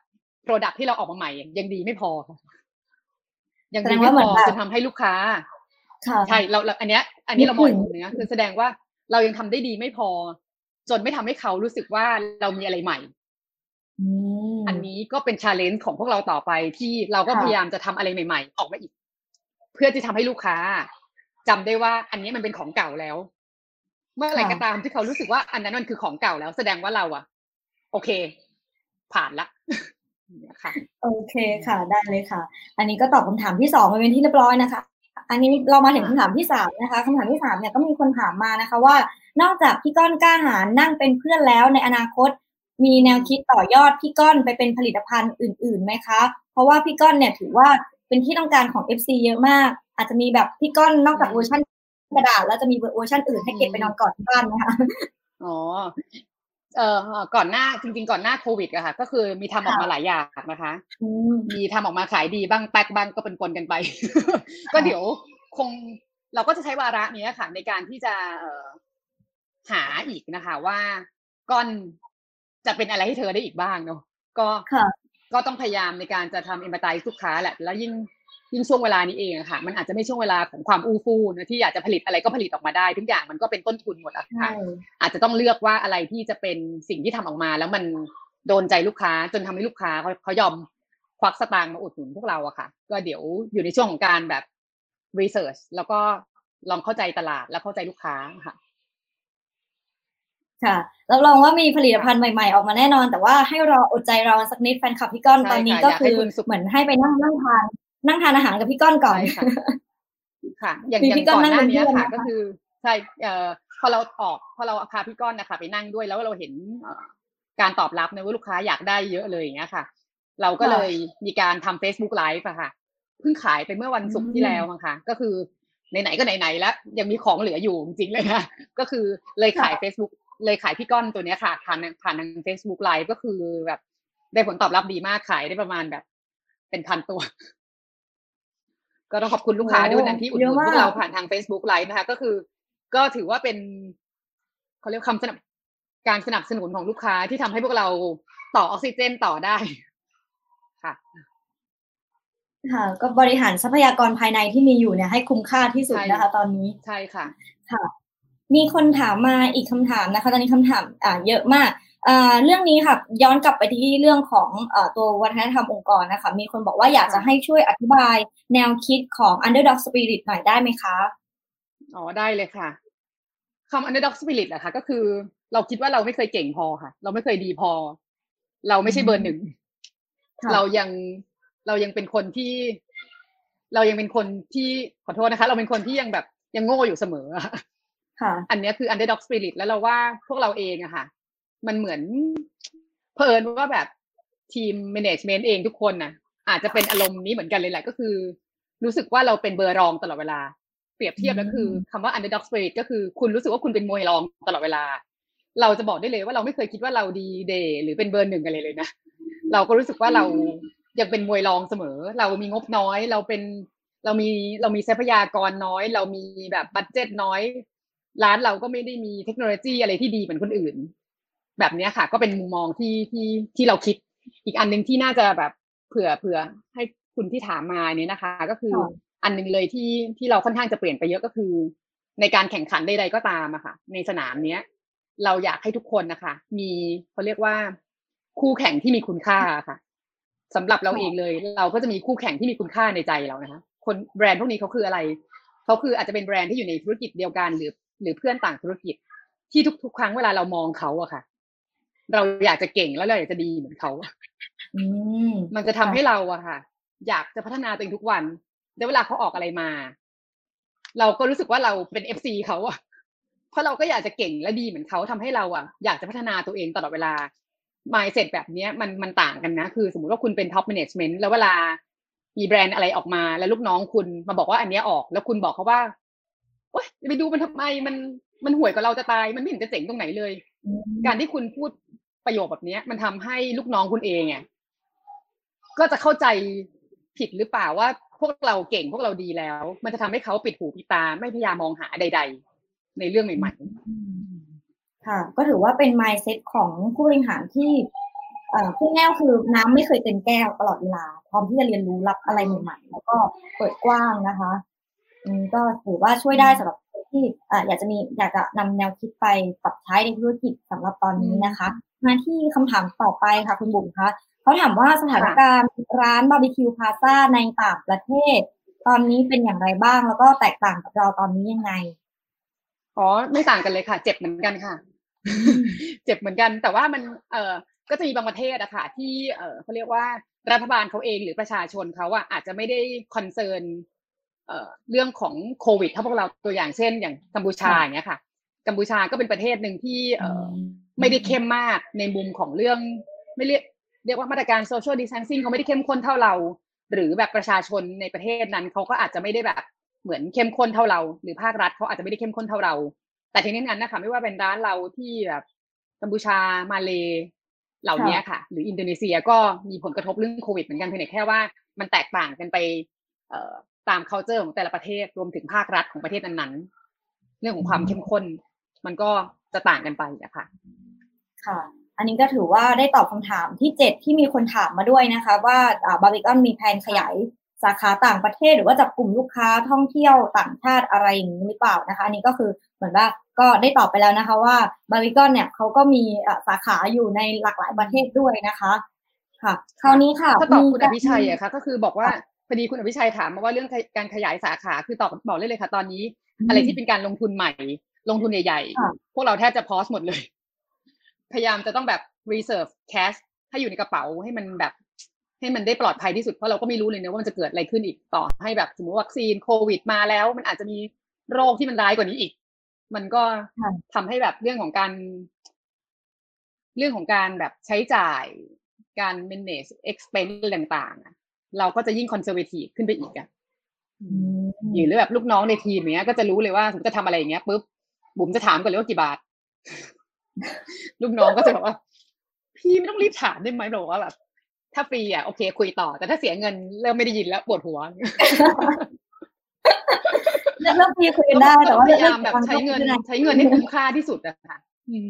product ที่เราออกมาใหม่ยังดีไม่พอค่ะยังแสดดีงไม่ว่าเหพมือนอแบบจนทำให้ลูกค้าค่ะใช่เราอันนี้นึเรากมองถึอีงกมุมหนึงนะคือแสดงว่าเรายังทำได้ดีไม่พอ จนไม่ทำให้เขารู้สึกว่าเรามีอะไรใหม่อืมอันนี้ก็เป็น challenge ของพวกเราต่อไปที่เราก็ค่ะพยายามจะทำอะไรใหม่ๆออกมาอีก เพื่อที่ทำให้ลูกค้าจำได้ว่าอันนี้มันเป็นของเก่าแล้ว เมื่อไหร่ค่ะก็ตามที่เขารู้สึกว่าอันนั้นมันคือของเก่าแล้ว แสดงว่าเราอะโอเค ผ่านละ เนี่ยค่ะโอเคค่ะ ได้เลยค่ะ อันนี้ก็ตอบคำถามที่2ไปเป็นที่เรียบร้อยนะคะ อันนี้เรามาถึงค่ะคำถามที่3นะคะคำถามที่3เนี่ยก็มีคนถามมานะคะว่า นอกจากพี่ก้อนกล้าหาญนั่งเป็นเพื่อนแล้วในอนาคต มีแนวคิดต่อยอดพี่ก้อนไปเป็นผลิตภัณฑ์อื่นๆไหมคะ เพราะว่าพี่ก้อนเนี่ยถือว่าเป็นที่ต้องการของ FC เยอะมาก อาจจะมีแบบพี่ก้อนนอกจากเวอร์ชันกระดาษแล้วจะมีเวอร์ชันอื่นให้เก็บไปนอนกอดที่บ้านไหมคะอ๋อ ก่อนหน้าจริงๆก่อนหน้าโควิดอะค่ะ ก็คือมีทำออกมาหลายอย่างนะคะอืมมีทำออกมาขายดีบ้างแป๊กบ้างก็เป็นปนกันไป ก็เดี๋ยวคงเราก็จะใช้วาระนี้ค่ะ ในการที่จะหาอีกนะคะ ว่าก้อนจะเป็นอะไรให้เธอได้อีกบ้างเนาะก็ค่ะก็ต้องพยายามในการจะทำ empathize ลูกค้าแหละ แล้วยิ่งช่วงเวลานี้เองอะค่ะ มันอาจจะไม่ช่วงเวลาของความอู้ฟู่นะที่อยากจะผลิตอะไรก็ผลิตออกมาได้ทุกอย่างมันก็เป็นต้นทุนหมดอะใช่ค่ะ อาจจะต้องเลือกว่าอะไรที่จะเป็นสิ่งที่ทำออกมา แล้วมันโดนใจลูกค้าจนทำให้ลูกค้าเขายอมควักสตางค์มาอุดหนุนพวกเราอะค่ะ ก็เดี๋ยวอยู่ในช่วงของการแบบ research แล้วก็ลองเข้าใจตลาดแล้วเข้าใจลูกค้าค่ะค่ะรับรองว่ามีผลิตภัณฑ์ใหม่ๆออกมาแน่นอน แต่ว่าให้รออดใจรอสักนิดแฟนคลับพี่ก้อนใช่ตอนนี้ค่ะก็อยากคืให้อคุณสุขเหมือนให้ไปนั่งทานอาหารกับพี่ก้อนก่อนใช่ค่ะ ค่ะ อย่างมีพี่ก้อนก่อนนั่งหน้าเป็นนี้เพื่อนค่ะนะคะก็คือใช่พอเราพาพี่ก้อนนะคะไปนั่งด้วยแล้วเราเห็นการตอบรับนะว่าลูกค้าอยากได้เยอะเลยอย่างเงี้ยค่ะ เราก็เลยมีการทำ Facebook Live อะค่ะเพิ่งขายไปเมื่อวันศุกร์ที่แล้วมั้งคะก็คือไหนๆก็ไหนๆแล้วยังมีของเหลืออยู่จริงๆเลยนะก็คือเลยขาย Facebook เลยขายพี่ก้อนตัวเนี้ยค่ะผ่านทาง Facebook Live ก็คือแบบได้ผลตอบรับดีมากขายได้ประมาณแบบเป็นพันตัว ก็ต้องขอบคุณลูกค้าด้วยนะที่อุดหนุนพวกเราผ่านทาง Facebook Live นะคะก็คือก็ถือว่าเป็นเขาเรียกการสนับสนุนของลูกค้าที่ทำให้พวกเราต่อออกซิเจนต่อได้ค่ะค่ะก็บริหารทรัพยากรภายในที่มีอยู่เนี่ยให้คุ้มค่าที่สุดนะคะตอนนี้ใช่ค่ะค่ะ มีคนถามมาอีกคำถามนะคะตอนนี้คำถามเยอะมากเรื่องนี้ค่ะย้อนกลับไปที่เรื่องของตัววัฒนธรรมองค์กรนะคะมีคนบอกว่าอยากจะให้ช่วยอธิบายแนวคิดของ Underdog Spirit หน่อยได้ไหมคะอ๋อได้เลยค่ะคำ Underdog Spirit อะค่ะก็คือเราคิดว่าเราไม่เคยเก่งพอค่ะเราไม่เคยดีพอเราไม่ใช่เบอร์หนึ่งเรายังเป็นคนที่ขอโทษนะคะเราเป็นคนที่ยังแบบยังโง่อยู่เสมอค่ะ อันนี้คือ Underdog Spirit แล้วเราว่าพวกเราเองอะค่ะมันเหมือนเผอิญว่าแบบทีม management เองทุกคนนะอาจจะเป็นอารมณ์นี้เหมือนกันเลยแหละก็คือรู้สึกว่าเราเป็นเบอร์รองตลอดเวลาเปรียบเทียบแล้วคือคำว่า Underdog Spirit ก็คือคุณรู้สึกว่าคุณเป็นมวยรองตลอดเวลาเราจะบอกได้เลยว่าเราไม่เคยคิดว่าเราดีเดย์หรือเป็นเบอร์หนึ่งอะไรเลยนะเราก็รู้สึกว่าเรายังเป็นมวยรองเสมอเรามีงบน้อยเรามีทรัพยากรน้อยเรามีแบบบัดเจ็ตน้อยร้านเราก็ไม่ได้มีเทคโนโลยีอะไรที่ดีเหมือนคนอื่นแบบนี้ค่ะก็เป็นมุมมองที่เราคิดอีกอันนึงที่น่าจะแบบเผื่อให้คุณที่ถามมาเนี่ยนะคะก็คืออันนึงเลยที่เราค่อนข้างจะเปลี่ยนไปเยอะก็คือในการแข่งขันใดๆก็ตามอะค่ะในสนามเนี้ยเราอยากให้ทุกคนนะคะมีเขาเรียกว่าคู่แข่งที่มีคุณค่าค่ะสำหรับเราเองเลยเราก็จะมีคู่แข่งที่มีคุณค่าในใจเรานะคะคนแบรนด์พวกนี้เขาคืออะไรเขาคืออาจจะเป็นแบรนด์ที่อยู่ในธุรกิจเดียวกันหรือเพื่อนต่างธุรกิจที่ทุกครั้งเวลาเรามองเขาอะค่ะเราอยากจะเก่งแล้วเราอยากจะดีเหมือนเขามันจะทำให้เราอะค่ะอยากจะพัฒนาตัวเองทุกวันแล้วเวลาเขาออกอะไรมาเราก็รู้สึกว่าเราเป็น FC เขาอะเพราะเราก็อยากจะเก่งและดีเหมือนเขาทำให้เราอะอยากจะพัฒนาตัวเองตลอดเวลา mindset แบบนี้มันต่างกันนะคือสมมุติว่าคุณเป็น top management แล้วเวลามีแบรนด์อะไรออกมาแล้วลูกน้องคุณมาบอกว่าอันนี้ออกแล้วคุณบอกเขาว่าโอ๊ยไปดูมันทำไมมันห่วยกว่าเราจะตายมันไม่เห็นจะเจ๋งตรงไหนเลยการที่คุณพูดประโยคแบบนี้มันทำให้ลูกน้องคุณเองอ่ะก็จะเข้าใจผิดหรือเปล่าว่าพวกเราเก่งพวกเราดีแล้วมันจะทำให้เขาปิดหูปิดตาไม่พยายามมองหาใดๆในเรื่องใหม่ๆค่ะก็ถือว่าเป็น mindset ของผู้บริหารที่พูดง่ายๆคือน้ำไม่เคยเต็มแก้วตลอดเวลาพร้อมที่จะเรียนรู้รับอะไรใหม่ๆแล้วก็เปิดกว้างนะคะก็ถือว่าช่วยได้สำหรับคนที่อยากจะนำแนวคิดไปปรับใช้ในธุรกิจสำหรับตอนนี้นะคะมาที่คำถามต่อไปค่ะคุณบุ๋มคะเขาถามว่าสถานการณ์ร้านบาร์บีคิวพลาซ่าในต่างประเทศตอนนี้เป็นอย่างไรบ้างแล้วก็แตกต่างกับเราตอนนี้ยังไงไม่ต่างกันเลยค่ะเจ็บเหมือนกันค่ะ เจ็บเหมือนกันแต่ว่ามันก็จะมีบางประเทศอะค่ะที่เขาเรียกว่ารัฐบาลเขาเองหรือประชาชนเขาอาจจะไม่ได้คอนเซิร์นเรื่องของโควิดถ้าพวกเราตัวอย่างเช่นอย่างกัมพูชาอย่างเงี้ยค่ะกัมพูชาก็เป็นประเทศหนึ่งที่ไม่ได้เข้มมากในมุมของเรื่องไม่เรียกว่ามาตรการ social distancing เขาไม่ได้เข้มข้นเท่าเราหรือแบบประชาชนในประเทศนั้นเขาก็อาจจะไม่ได้แบบเหมือนเข้มข้นเท่าเราหรือภาครัฐเขาอาจจะไม่ได้เข้มข้นเท่าเราแต่ทีนี้นั้นนะคะไม่ว่าเป็นร้านเราที่แบบกัมพูชามาเลเหล่านี้ค่ะหรืออินโดนีเซียก็มีผลกระทบเรื่องโควิดเหมือนกันเพียงแค่ว่ามันแตกต่างกันไปตาม culture ของแต่ละประเทศรวมถึงภาครัฐของประเทศนั้นๆเรื่องของความเข้มข้นมันก็จะต่างกันไปค่ะค่ะอันนี้ก็ถือว่าได้ตอบคำถามที่7ที่มีคนถามมาด้วยนะคะว่าบาร์บีคอนมีแผนขยายสาขาต่างประเทศหรือว่าจับกลุ่มลูกค้าท่องเที่ยวต่างชาติอะไรอย่างนี้หรือเปล่านะคะอันนี้ก็คือเหมือนว่าก็ได้ตอบไปแล้วนะคะว่าบาร์บีคอนเนี่ยเขาก็มีสาขาอยู่ในหลากหลายประเทศด้วยนะคะค่ะคราวนี้ค่ะถ้าตอบคุณอภิชัยอะค่ะก็คือบอกว่าพอดีคุณอภิชัยถามมาว่าเรื่องการขยายสาขาคือบอกเลยค่ะตอนนี้อะไรที่เป็นการลงทุนใหม่ลงทุนใหญ่ๆพวกเราแทบจะพอสหมดเลยพยายามจะต้องแบบ reserve cash ให้อยู่ในกระเป๋าให้มันแบบให้มันได้ปลอดภัยที่สุดเพราะเราก็ไม่รู้เลยนะว่ามันจะเกิดอะไรขึ้นอีกต่อให้แบบสมมติวัคซีนโควิดมาแล้วมันอาจจะมีโรคที่มันร้ายกว่านี้อีกมันก็ทำให้แบบเรื่องของการแบบใช้จ่ายการ manage expense ต่างๆเราก็จะยิ่ง conservative ขึ้นไปอีกหรือแบบลูกน้องในทีมเนี้ยก็จะรู้เลยว่าสมมติจะทำอะไรอย่างเงี้ยปุ๊บบุ๋มจะถามก่อนเลยว่ากี่บาทลูกน้องก็จะบอกว่าพี่ไม่ต้องรีบถามได้ไหมบอกว่าแบบถ้าฟรีโอเคคุยต่อแต่ถ้าเสียเงินเริ่มไม่ได้ยินแล้วปวดหัวเรื่องฟรีคุยได้แต่ว่าพยายามแบบใช้เงินให้คุ้มค่าที่สุดอะค่ะ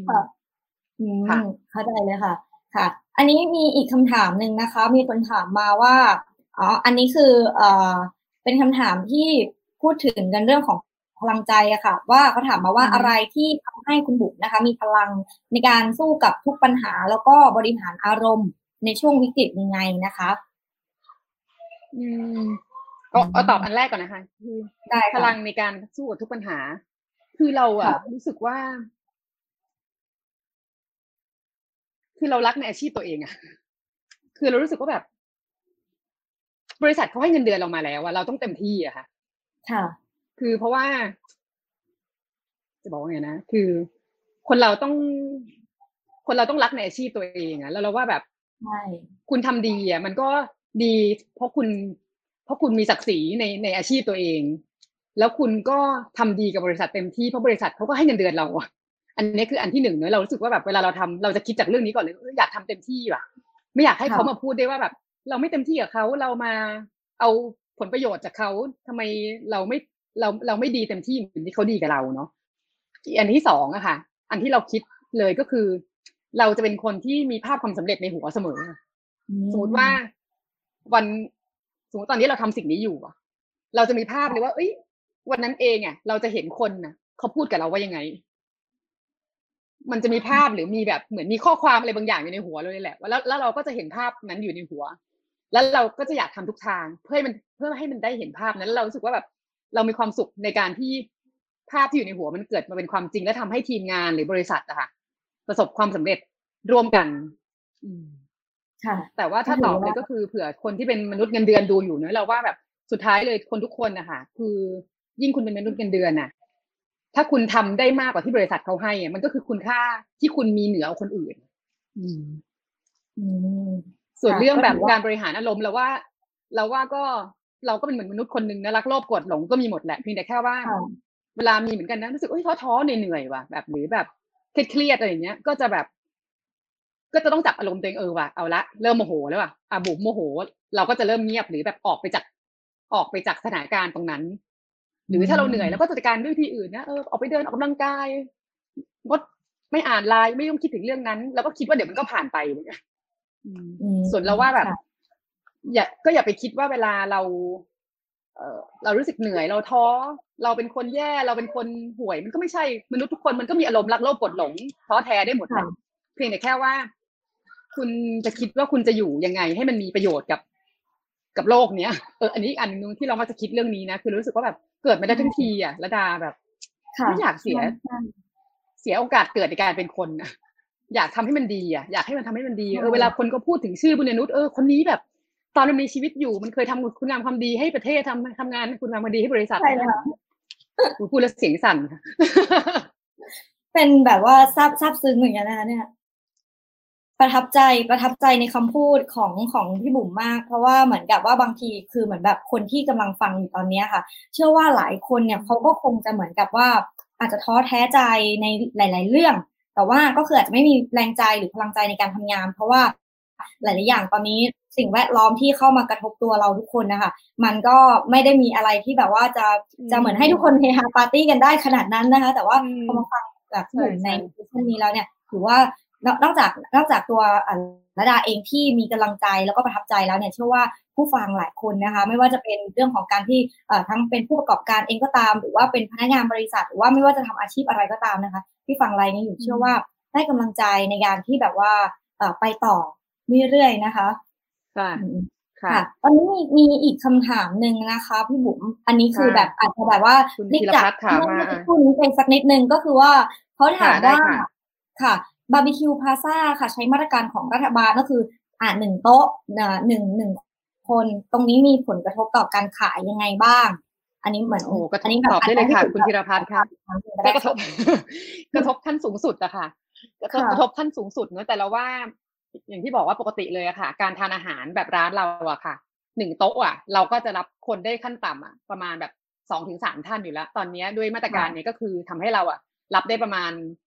เข้าใจเลยค่ะค่ะอันนี้มีอีกคำถามหนึ่งนะคะมีคนถามมาว่าอันนี้คือเป็นคำถามที่พูดถึงกันเรื่องของพลังใจอะค่ะว่าเขาถามมาว่าอะไรที่ทำให้คุณบุ๋มนะคะมีพลังในการสู้กับทุกปัญหาแล้วก็บริหารอารมณ์ในช่วงวิกฤตยังไงนะคะก็ตอบอันแรกก่อนนะคะคือพลังในการสู้กับทุกปัญหาคือเรารู้สึกว่าคือเรารักในอาชีพตัวเองคือเรารู้สึกว่าแบบบริษัทเขาให้เงินเดือนเรามาแล้วเราต้องเต็มที่ค่ะคือเพราะว่าจะบอกว่าไงนะคือคนเราต้องรักในอาชีพตัวเองแล้วเราว่าแบบคุณทำดีมันก็ดีเพราะคุณมีศักดิ์ศรีในอาชีพตัวเองแล้วคุณก็ทำดีกับบริษัทเต็มที่เพราะบริษัทเขาก็ให้เงินเดือนเราอันนี้คืออันที่1เนอะเรารู้สึกว่าแบบเวลาเราทำเราจะคิดจากเรื่องนี้ก่อนเลยอยากทำเต็มที่ไม่อยากให้เขามาพูดได้ว่าแบบเราไม่เต็มที่กับเขาเรามาเอาผลประโยชน์จากเขาทำไมเราไม่ดีเต็มที่เหมือนที่เขาดีกับเราเนาะอันที่2อะค่ะอันที่เราคิดเลยก็คือเราจะเป็นคนที่มีภาพความสำเร็จในหัวเสมอสมมติว่าสมมติตอนนี้เราทำสิ่งนี้อยู่เราจะมีภาพเลยว่าวันนั้นเองเราจะเห็นคนเขาพูดกับเราว่ายังไงมันจะมีภาพหรือมีแบบเหมือนมีข้อความอะไรบางอย่างอยู่ในหัวเราเลยแหละแล้วเราก็จะเห็นภาพนั้นอยู่ในหัวแล้วเราก็จะอยากทำทุกทางเพื่อให้มันได้เห็นภาพนั้นแล้วเรารู้สึกว่าแบบเรามีความสุขในการที่ภาพที่อยู่ในหัวมันเกิดมาเป็นความจริงและทำให้ทีมงานหรือบริษัทประสบความสำเร็จร่วมกันแต่ว่าถ้าตอบเลยก็คือเผื่อคนที่เป็นมนุษย์เงินเดือนดูอยู่เนอะเราว่าแบบสุดท้ายเลยคนทุกคนคือยิ่งคุณเป็นมนุษย์เงินเดือนถ้าคุณทำได้มากกว่าที่บริษัทเขาให้มันก็คือคุณค่าที่คุณมีเหนือคนอื่นส่วนเรื่องแบบการบริหารอารมณ์เราว่าก็เราก็เป็นเหมือนมนุษย์คนนึงนะรักโลภโกรธหลงก็มีหมดแหละเพียงแต่แค่ว่าเวลามีเหมือนกันนะรู้สึกท้อเหนื่อยว่ะแบบหรือแบบเครียดอะไรอย่างเงี้ยก็จะต้องจับอารมณ์ตัวเองว่ะเอาละเริ่มโมโหแล้วบุ๋มโมโหเราก็จะเริ่มเงียบหรือแบบออกไปจากสถานการณ์ตรงนั้นหรือถ้าเราเหนื่อยแล้วก็จัดการด้วยที่อื่นนะออกไปเดินออกกำลังกายงดไม่อ่านไลน์ไม่ต้องคิดถึงเรื่องนั้นแล้วก็คิดว่าเดี๋ยวมันก็ผ่านไปส่วนเราว่าแบบอย่าไปคิดว่าเวลาเรารู้สึกเหนื่อยเราท้อเราเป็นคนแย่เราเป็นคนห่วยมันก็ไม่ใช่มนุษย์ทุกคนมันก็มีอารมณ์รักโลภโกรธหลงท้อแท้ได้หมดเลยเพียงแต่แค่ว่าคุณจะคิดว่าคุณจะอยู่ยังไงให้มันมีประโยชน์กับโลกเนี้ยอันนี้อันนึงที่เรามักจะคิดเรื่องนี้นะคือรู้สึกว่าแบบเกิดมาได้ทั้งทีระดาแบบไม่อยากเสียโอกาสเกิดในการเป็นคนนะอยากทำให้มันดีอยากให้มันทำให้มันดีเวลาคนก็พูดถึงชื่อบุญนุชคนนี้แบบตอนมันมีชีวิตอยู่มันเคยทำคุณงามความดีให้ประเทศทำงานคุณงามความดีให้บริษัทใช่ค่ะพูดแล้วเสียงสั่นค่ะเป็นแบบว่าซาบซึ้งเหมือนกันนะคะเนี่ยประทับใจในคำพูดของพี่บุ๋มมากเพราะว่าเหมือนกับว่าบางทีคือเหมือนแบบคนที่กำลังฟังอยู่ตอนนี้ค่ะเชื่อว่าหลายคนเนี่ยเขาก็คงจะเหมือนกับว่าอาจจะท้อแท้ใจในหลายๆเรื่องแต่ว่าก็คืออาจจะไม่มีแรงใจหรือพลังใจในการทำงานเพราะว่าหลายๆอย่างตอนนี้สิ่งแวดล้อมที่เข้ามากระทบตัวเราทุกคนนะคะมันก็ไม่ได้มีอะไรที่แบบว่าจะเหมือนให้ทุกคนเฮฮาปาร์ตี้กันได้ขนาดนั้นนะคะแต่ว่าพอมาฟังแบบพี่บุ๋มในซีซั่นนี้แล้วเนี่ยถือว่านอกจากตัวระดาเองที่มีกำลังใจแล้วก็ประทับใจแล้วเนี่ยเชื่อว่าผู้ฟังหลายคนนะคะไม่ว่าจะเป็นเรื่องของการที่ทั้งเป็นผู้ประกอบการเองก็ตามหรือว่าเป็นพนักงานบริษัทหรือว่าไม่ว่าจะทำอาชีพอะไรก็ตามนะคะที่ฟังไลน์นี้อยู่เชื่อว่าได้กำลังใจในการที่แบบว่าไปต่อเรื่อยๆนะคะค่ะตอนนี้มีอีกคำถามหนึ่งนะคะพี่บุ๋มอันนี้คือแบบอาจจะแบบว่าลิกจากพูดนี้ไปสักนิดนึงก็คือว่าเขาถามว่าค่ะบาร์บีคิวพลาซ่าค่ะใช้มาตรการของรัฐบาลก็คือ1โต๊ะหนึ่งคนตรงนี้มีผลกระทบต่อการขายยังไงบ้างอันนี้เหมือนอันนี้ตอบได้เลยค่ะคุณธีรพัฒน์ค่ะกระทบขั้นสูงสุดอะค่ะกระทบขั้นสูงสุดเนอะแต่เราว่าอย่างที่บอกว่าปกติเลยอะค่ะการทานอาหารแบบร้านเราอะค่ะ1โต๊ะอะเราก็จะรับคนได้ขั้นต่ำอะประมาณแบบ2-3 ท่านอยู่แล้วตอนนี้ด้วยมาตรการนี้ก็คือทำให้เราอะรับได้ประมาณ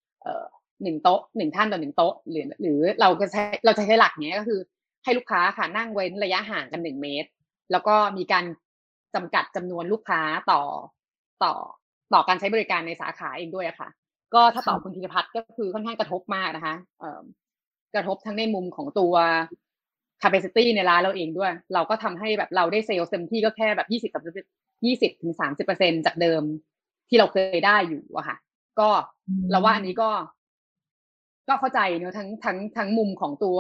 1โต๊ะ1ท่านต่อ1โต๊ะหรือเราจะใช้หลักเนี้ยก็คือให้ลูกค้าค่ะนั่งเว้นระยะห่างกัน1 เมตรแล้วก็มีการจำกัดจำนวนลูกค้าต่อการใช้บริการในสาขาเองด้วยอะค่ะก็ถ้าตอบคุณธีรพัฒน์ก็คือค่อนข้างกระทบมากนะคะกระทบทั้งในมุมของตัว capacity ในร้านเราเองด้วยเราก็ทำให้แบบเราได้เซลล์เต็มที่ก็แค่แบบ20-30%จากเดิมที่เราเคยได้อยู่อะค่ะก็เราว่าอันนี้ก็เข้าใจเนอะทั้งมุมของตัว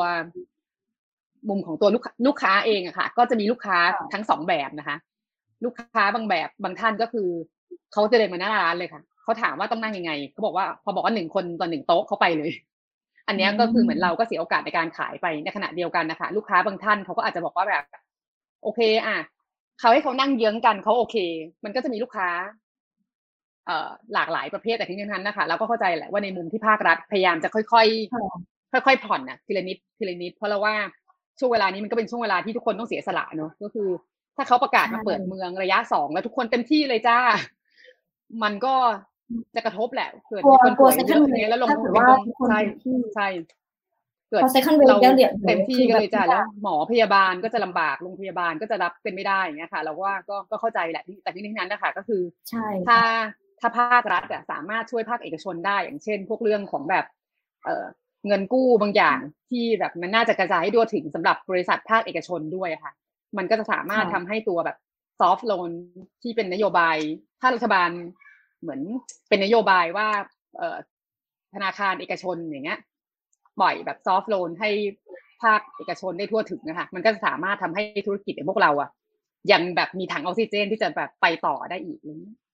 ลูกค้าเองอะค่ะก็จะมีลูกค้าทั้ง2แบบนะคะลูกค้าบางท่านก็คือเขาจะเดินมาหน้าร้านเลยค่ะเขาถามว่าต้องนั่งยังไงเขาบอกว่าพอบอกว่า1 คนต่อ1โต๊ะเขาไปเลยอันนี้ก็คือเหมือนเราก็เสียโอกาสในการขายไปในขณะเดียวกันนะคะลูกค้าบางท่านเขาก็อาจจะบอกว่าแบบโอเคเขาให้เขานั่งเยื้องกันเขาโอเคมันก็จะมีลูกค้าหลากหลายประเภทแต่ทั้งนั้นนะคะเราก็เข้าใจแหละว่าในมุมที่ภาครัฐพยายามจะค่อยผ่อนทีละนิดเพราะเราว่าช่วงเวลานี้มันก็เป็นช่วงเวลาที่ทุกคนต้องเสียสละเนอะก็คือถ้าเขาประกาศมาเปิดเมืองระยะ2แล้วทุกคนเต็มที่เลยจ้ามันก็จะกระทบแหละเกิดมีคนป่วยเยอะอย่างเงี้ยแล้วลงใช่เกิดเราเต็มที่กันเลยจ้าแล้วหมอพยาบาลก็จะลำบากโรงพยาบาลก็จะรับเป็นไม่ได้อย่างเงี้ยค่ะเราว่าก็เข้าใจแหละแต่ที่นั้นนะคะก็คือถ้าภาครัฐสามารถช่วยภาคเอกชนได้อย่างเช่นพวกเรื่องของแบบเงินกู้บางอย่างที่แบบมันน่าจะกระจายให้ทั่วถึงสำหรับบริษัทภาคเอกชนด้วยค่ะมันก็จะสามารถทำให้ตัวแบบซอฟท์โลนที่เป็นนโยบายถ้ารัฐบาลเหมือนเป็นนโยบายว่าธนาคารเอกชนอย่างเงี้ยปล่อยแบบซอฟท์โลนให้ภาคเอกชนได้ทั่วถึงนะคะมันก็จะสามารถทำให้ธุรกิจของพวกเรายังแบบมีถังออกซิเจนที่จะแบบไปต่อได้อีก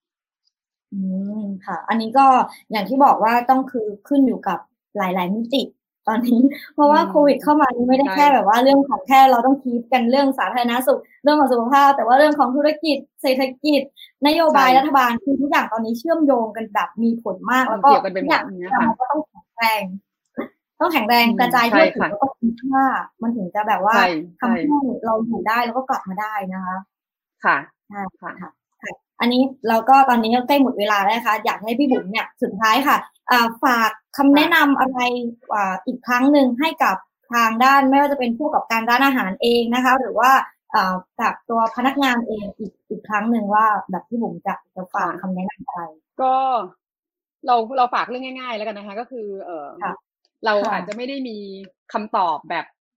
ค่ะอันนี้ก็อย่างที่บอกว่าต้องคือขึ้นอยู่กับหลายๆมิติตอนนี้เพราะว่าโควิดเข้ามาไม่ได้แค่แบบว่าเรื่องของแค่เราต้องคีปกันเรื่องสาธารณสุขเรื่องของสุขภาพแต่ว่าเรื่องของธุรกิจเศรษฐกิจนโยบายรัฐบาลคือทุกอย่างตอนนี้เชื่อมโยงกันแบบมีผลมากแล้วก็ทุกอย่างมันก็ต้องแข็งแรงกระจายทั่วถึงแล้วก็คุณค่ามันถึงจะแบบว่าทำให้เราอยู่ได้แล้วก็กลับมาได้นะคะค่ะอันนี้เราก็ตอนนี้ก็ใกล้หมดเวลาแล้วนะคะอยากให้พี่บุ๋มเนี่ยสุดท้ายค่ะฝากคำแนะนำอะไรอีกครั้งหนึ่งให้กับทางด้านไม่ว่าจะเป็นผู้ประกอบการร้านอาหารเองนะคะหรือว่ากับตัวพนักงานเองอีกครั้งหนึ่งว่าแบบพี่บุ๋มจะฝากคำแนะนำอะไรก็เราฝากเรื่องง่ายๆแล้วกันนะคะก็คือเราอาจจะไม่ได้มีคำตอบแบบ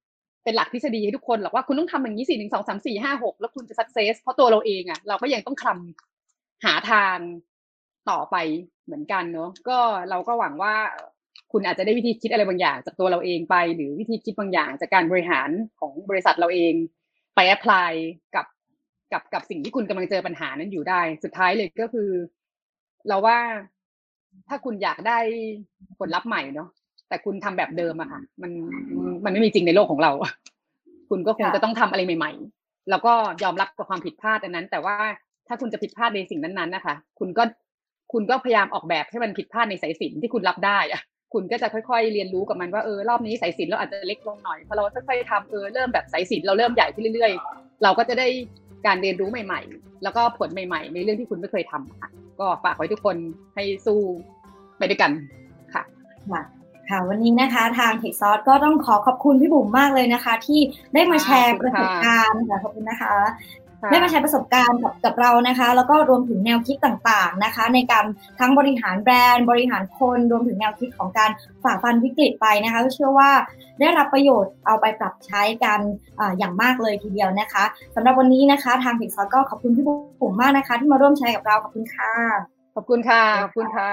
เป็นหลักทฤษฎีให้ทุกคนหรอกว่าคุณต้องทำอย่างนี้4 1 2 3 4 5 6แล้วคุณจะ success เพราะตัวเราเองอ่ะเราก็ยังต้องหาทางต่อไปเหมือนกันเนาะก็เราก็หวังว่าคุณอาจจะได้วิธีคิดอะไรบางอย่างจากตัวเราเองไปหรือวิธีคิดบางอย่างจากการบริหารของบริษัทเราเองไปแอพพลายกับสิ่งที่คุณกำลังเจอปัญหานั้นอยู่ได้สุดท้ายเลยก็คือเราว่าถ้าคุณอยากได้ผลลัพธ์ใหม่เนาะแต่คุณทำแบบเดิมอะค่ะมันไม่มีจริงในโลกของเราคุณก็คงจะต้องทำอะไรใหม่ๆแล้วก็ยอมรับกับความผิดพลาดอันนั้นแต่ว่าถ้าคุณจะผิดพลาดในสิ่งนั้นๆนะคะคุณก็พยายามออกแบบให้มันผิดพลาดในสายสิญจน์ที่คุณรับได้อะคุณก็จะค่อยๆเรียนรู้กับมันว่ารอบนี้สายสิญจน์เราอาจจะเล็กลงหน่อยพอเราค่อยๆทำเริ่มแบบสายสิญจน์เราเริ่มใหญ่ขึ้นเรื่อยๆเราก็จะได้การเรียนรู้ใหม่ๆแล้วก็ผลใหม่ๆในเรื่องที่คุณไม่เคยทำค่ะก็ฝากไว้ทุกคนให้สู้ไปด้วยกันค่ะค่ะวันนี้นะคะทาง TechSauce ก็ต้องขอบคุณพี่บุ๋มมากเลยนะคะที่ได้มาแชร์ประสบการณ์ขอบคุณนะคะได้มาแชร์ประสบการณ์กับเรานะคะแล้วก็รวมถึงแนวคิดต่างๆนะคะในการทั้งบริหารแบรนด์บริหารคนรวมถึงแนวคิดของการฝ่าฟันวิกฤตไปนะคะเชื่อว่าได้รับประโยชน์เอาไปปรับใช้กันอย่างมากเลยทีเดียวนะคะสำหรับวันนี้นะคะทาง TechSauce ก็ขอบคุณพี่บุ๋มมากนะคะที่มาร่วมแชร์กับเราขอบคุณค่ะขอบคุณค่ะขอบคุณค่ะ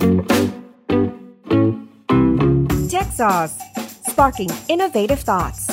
TechSauce, sparking innovative thoughts.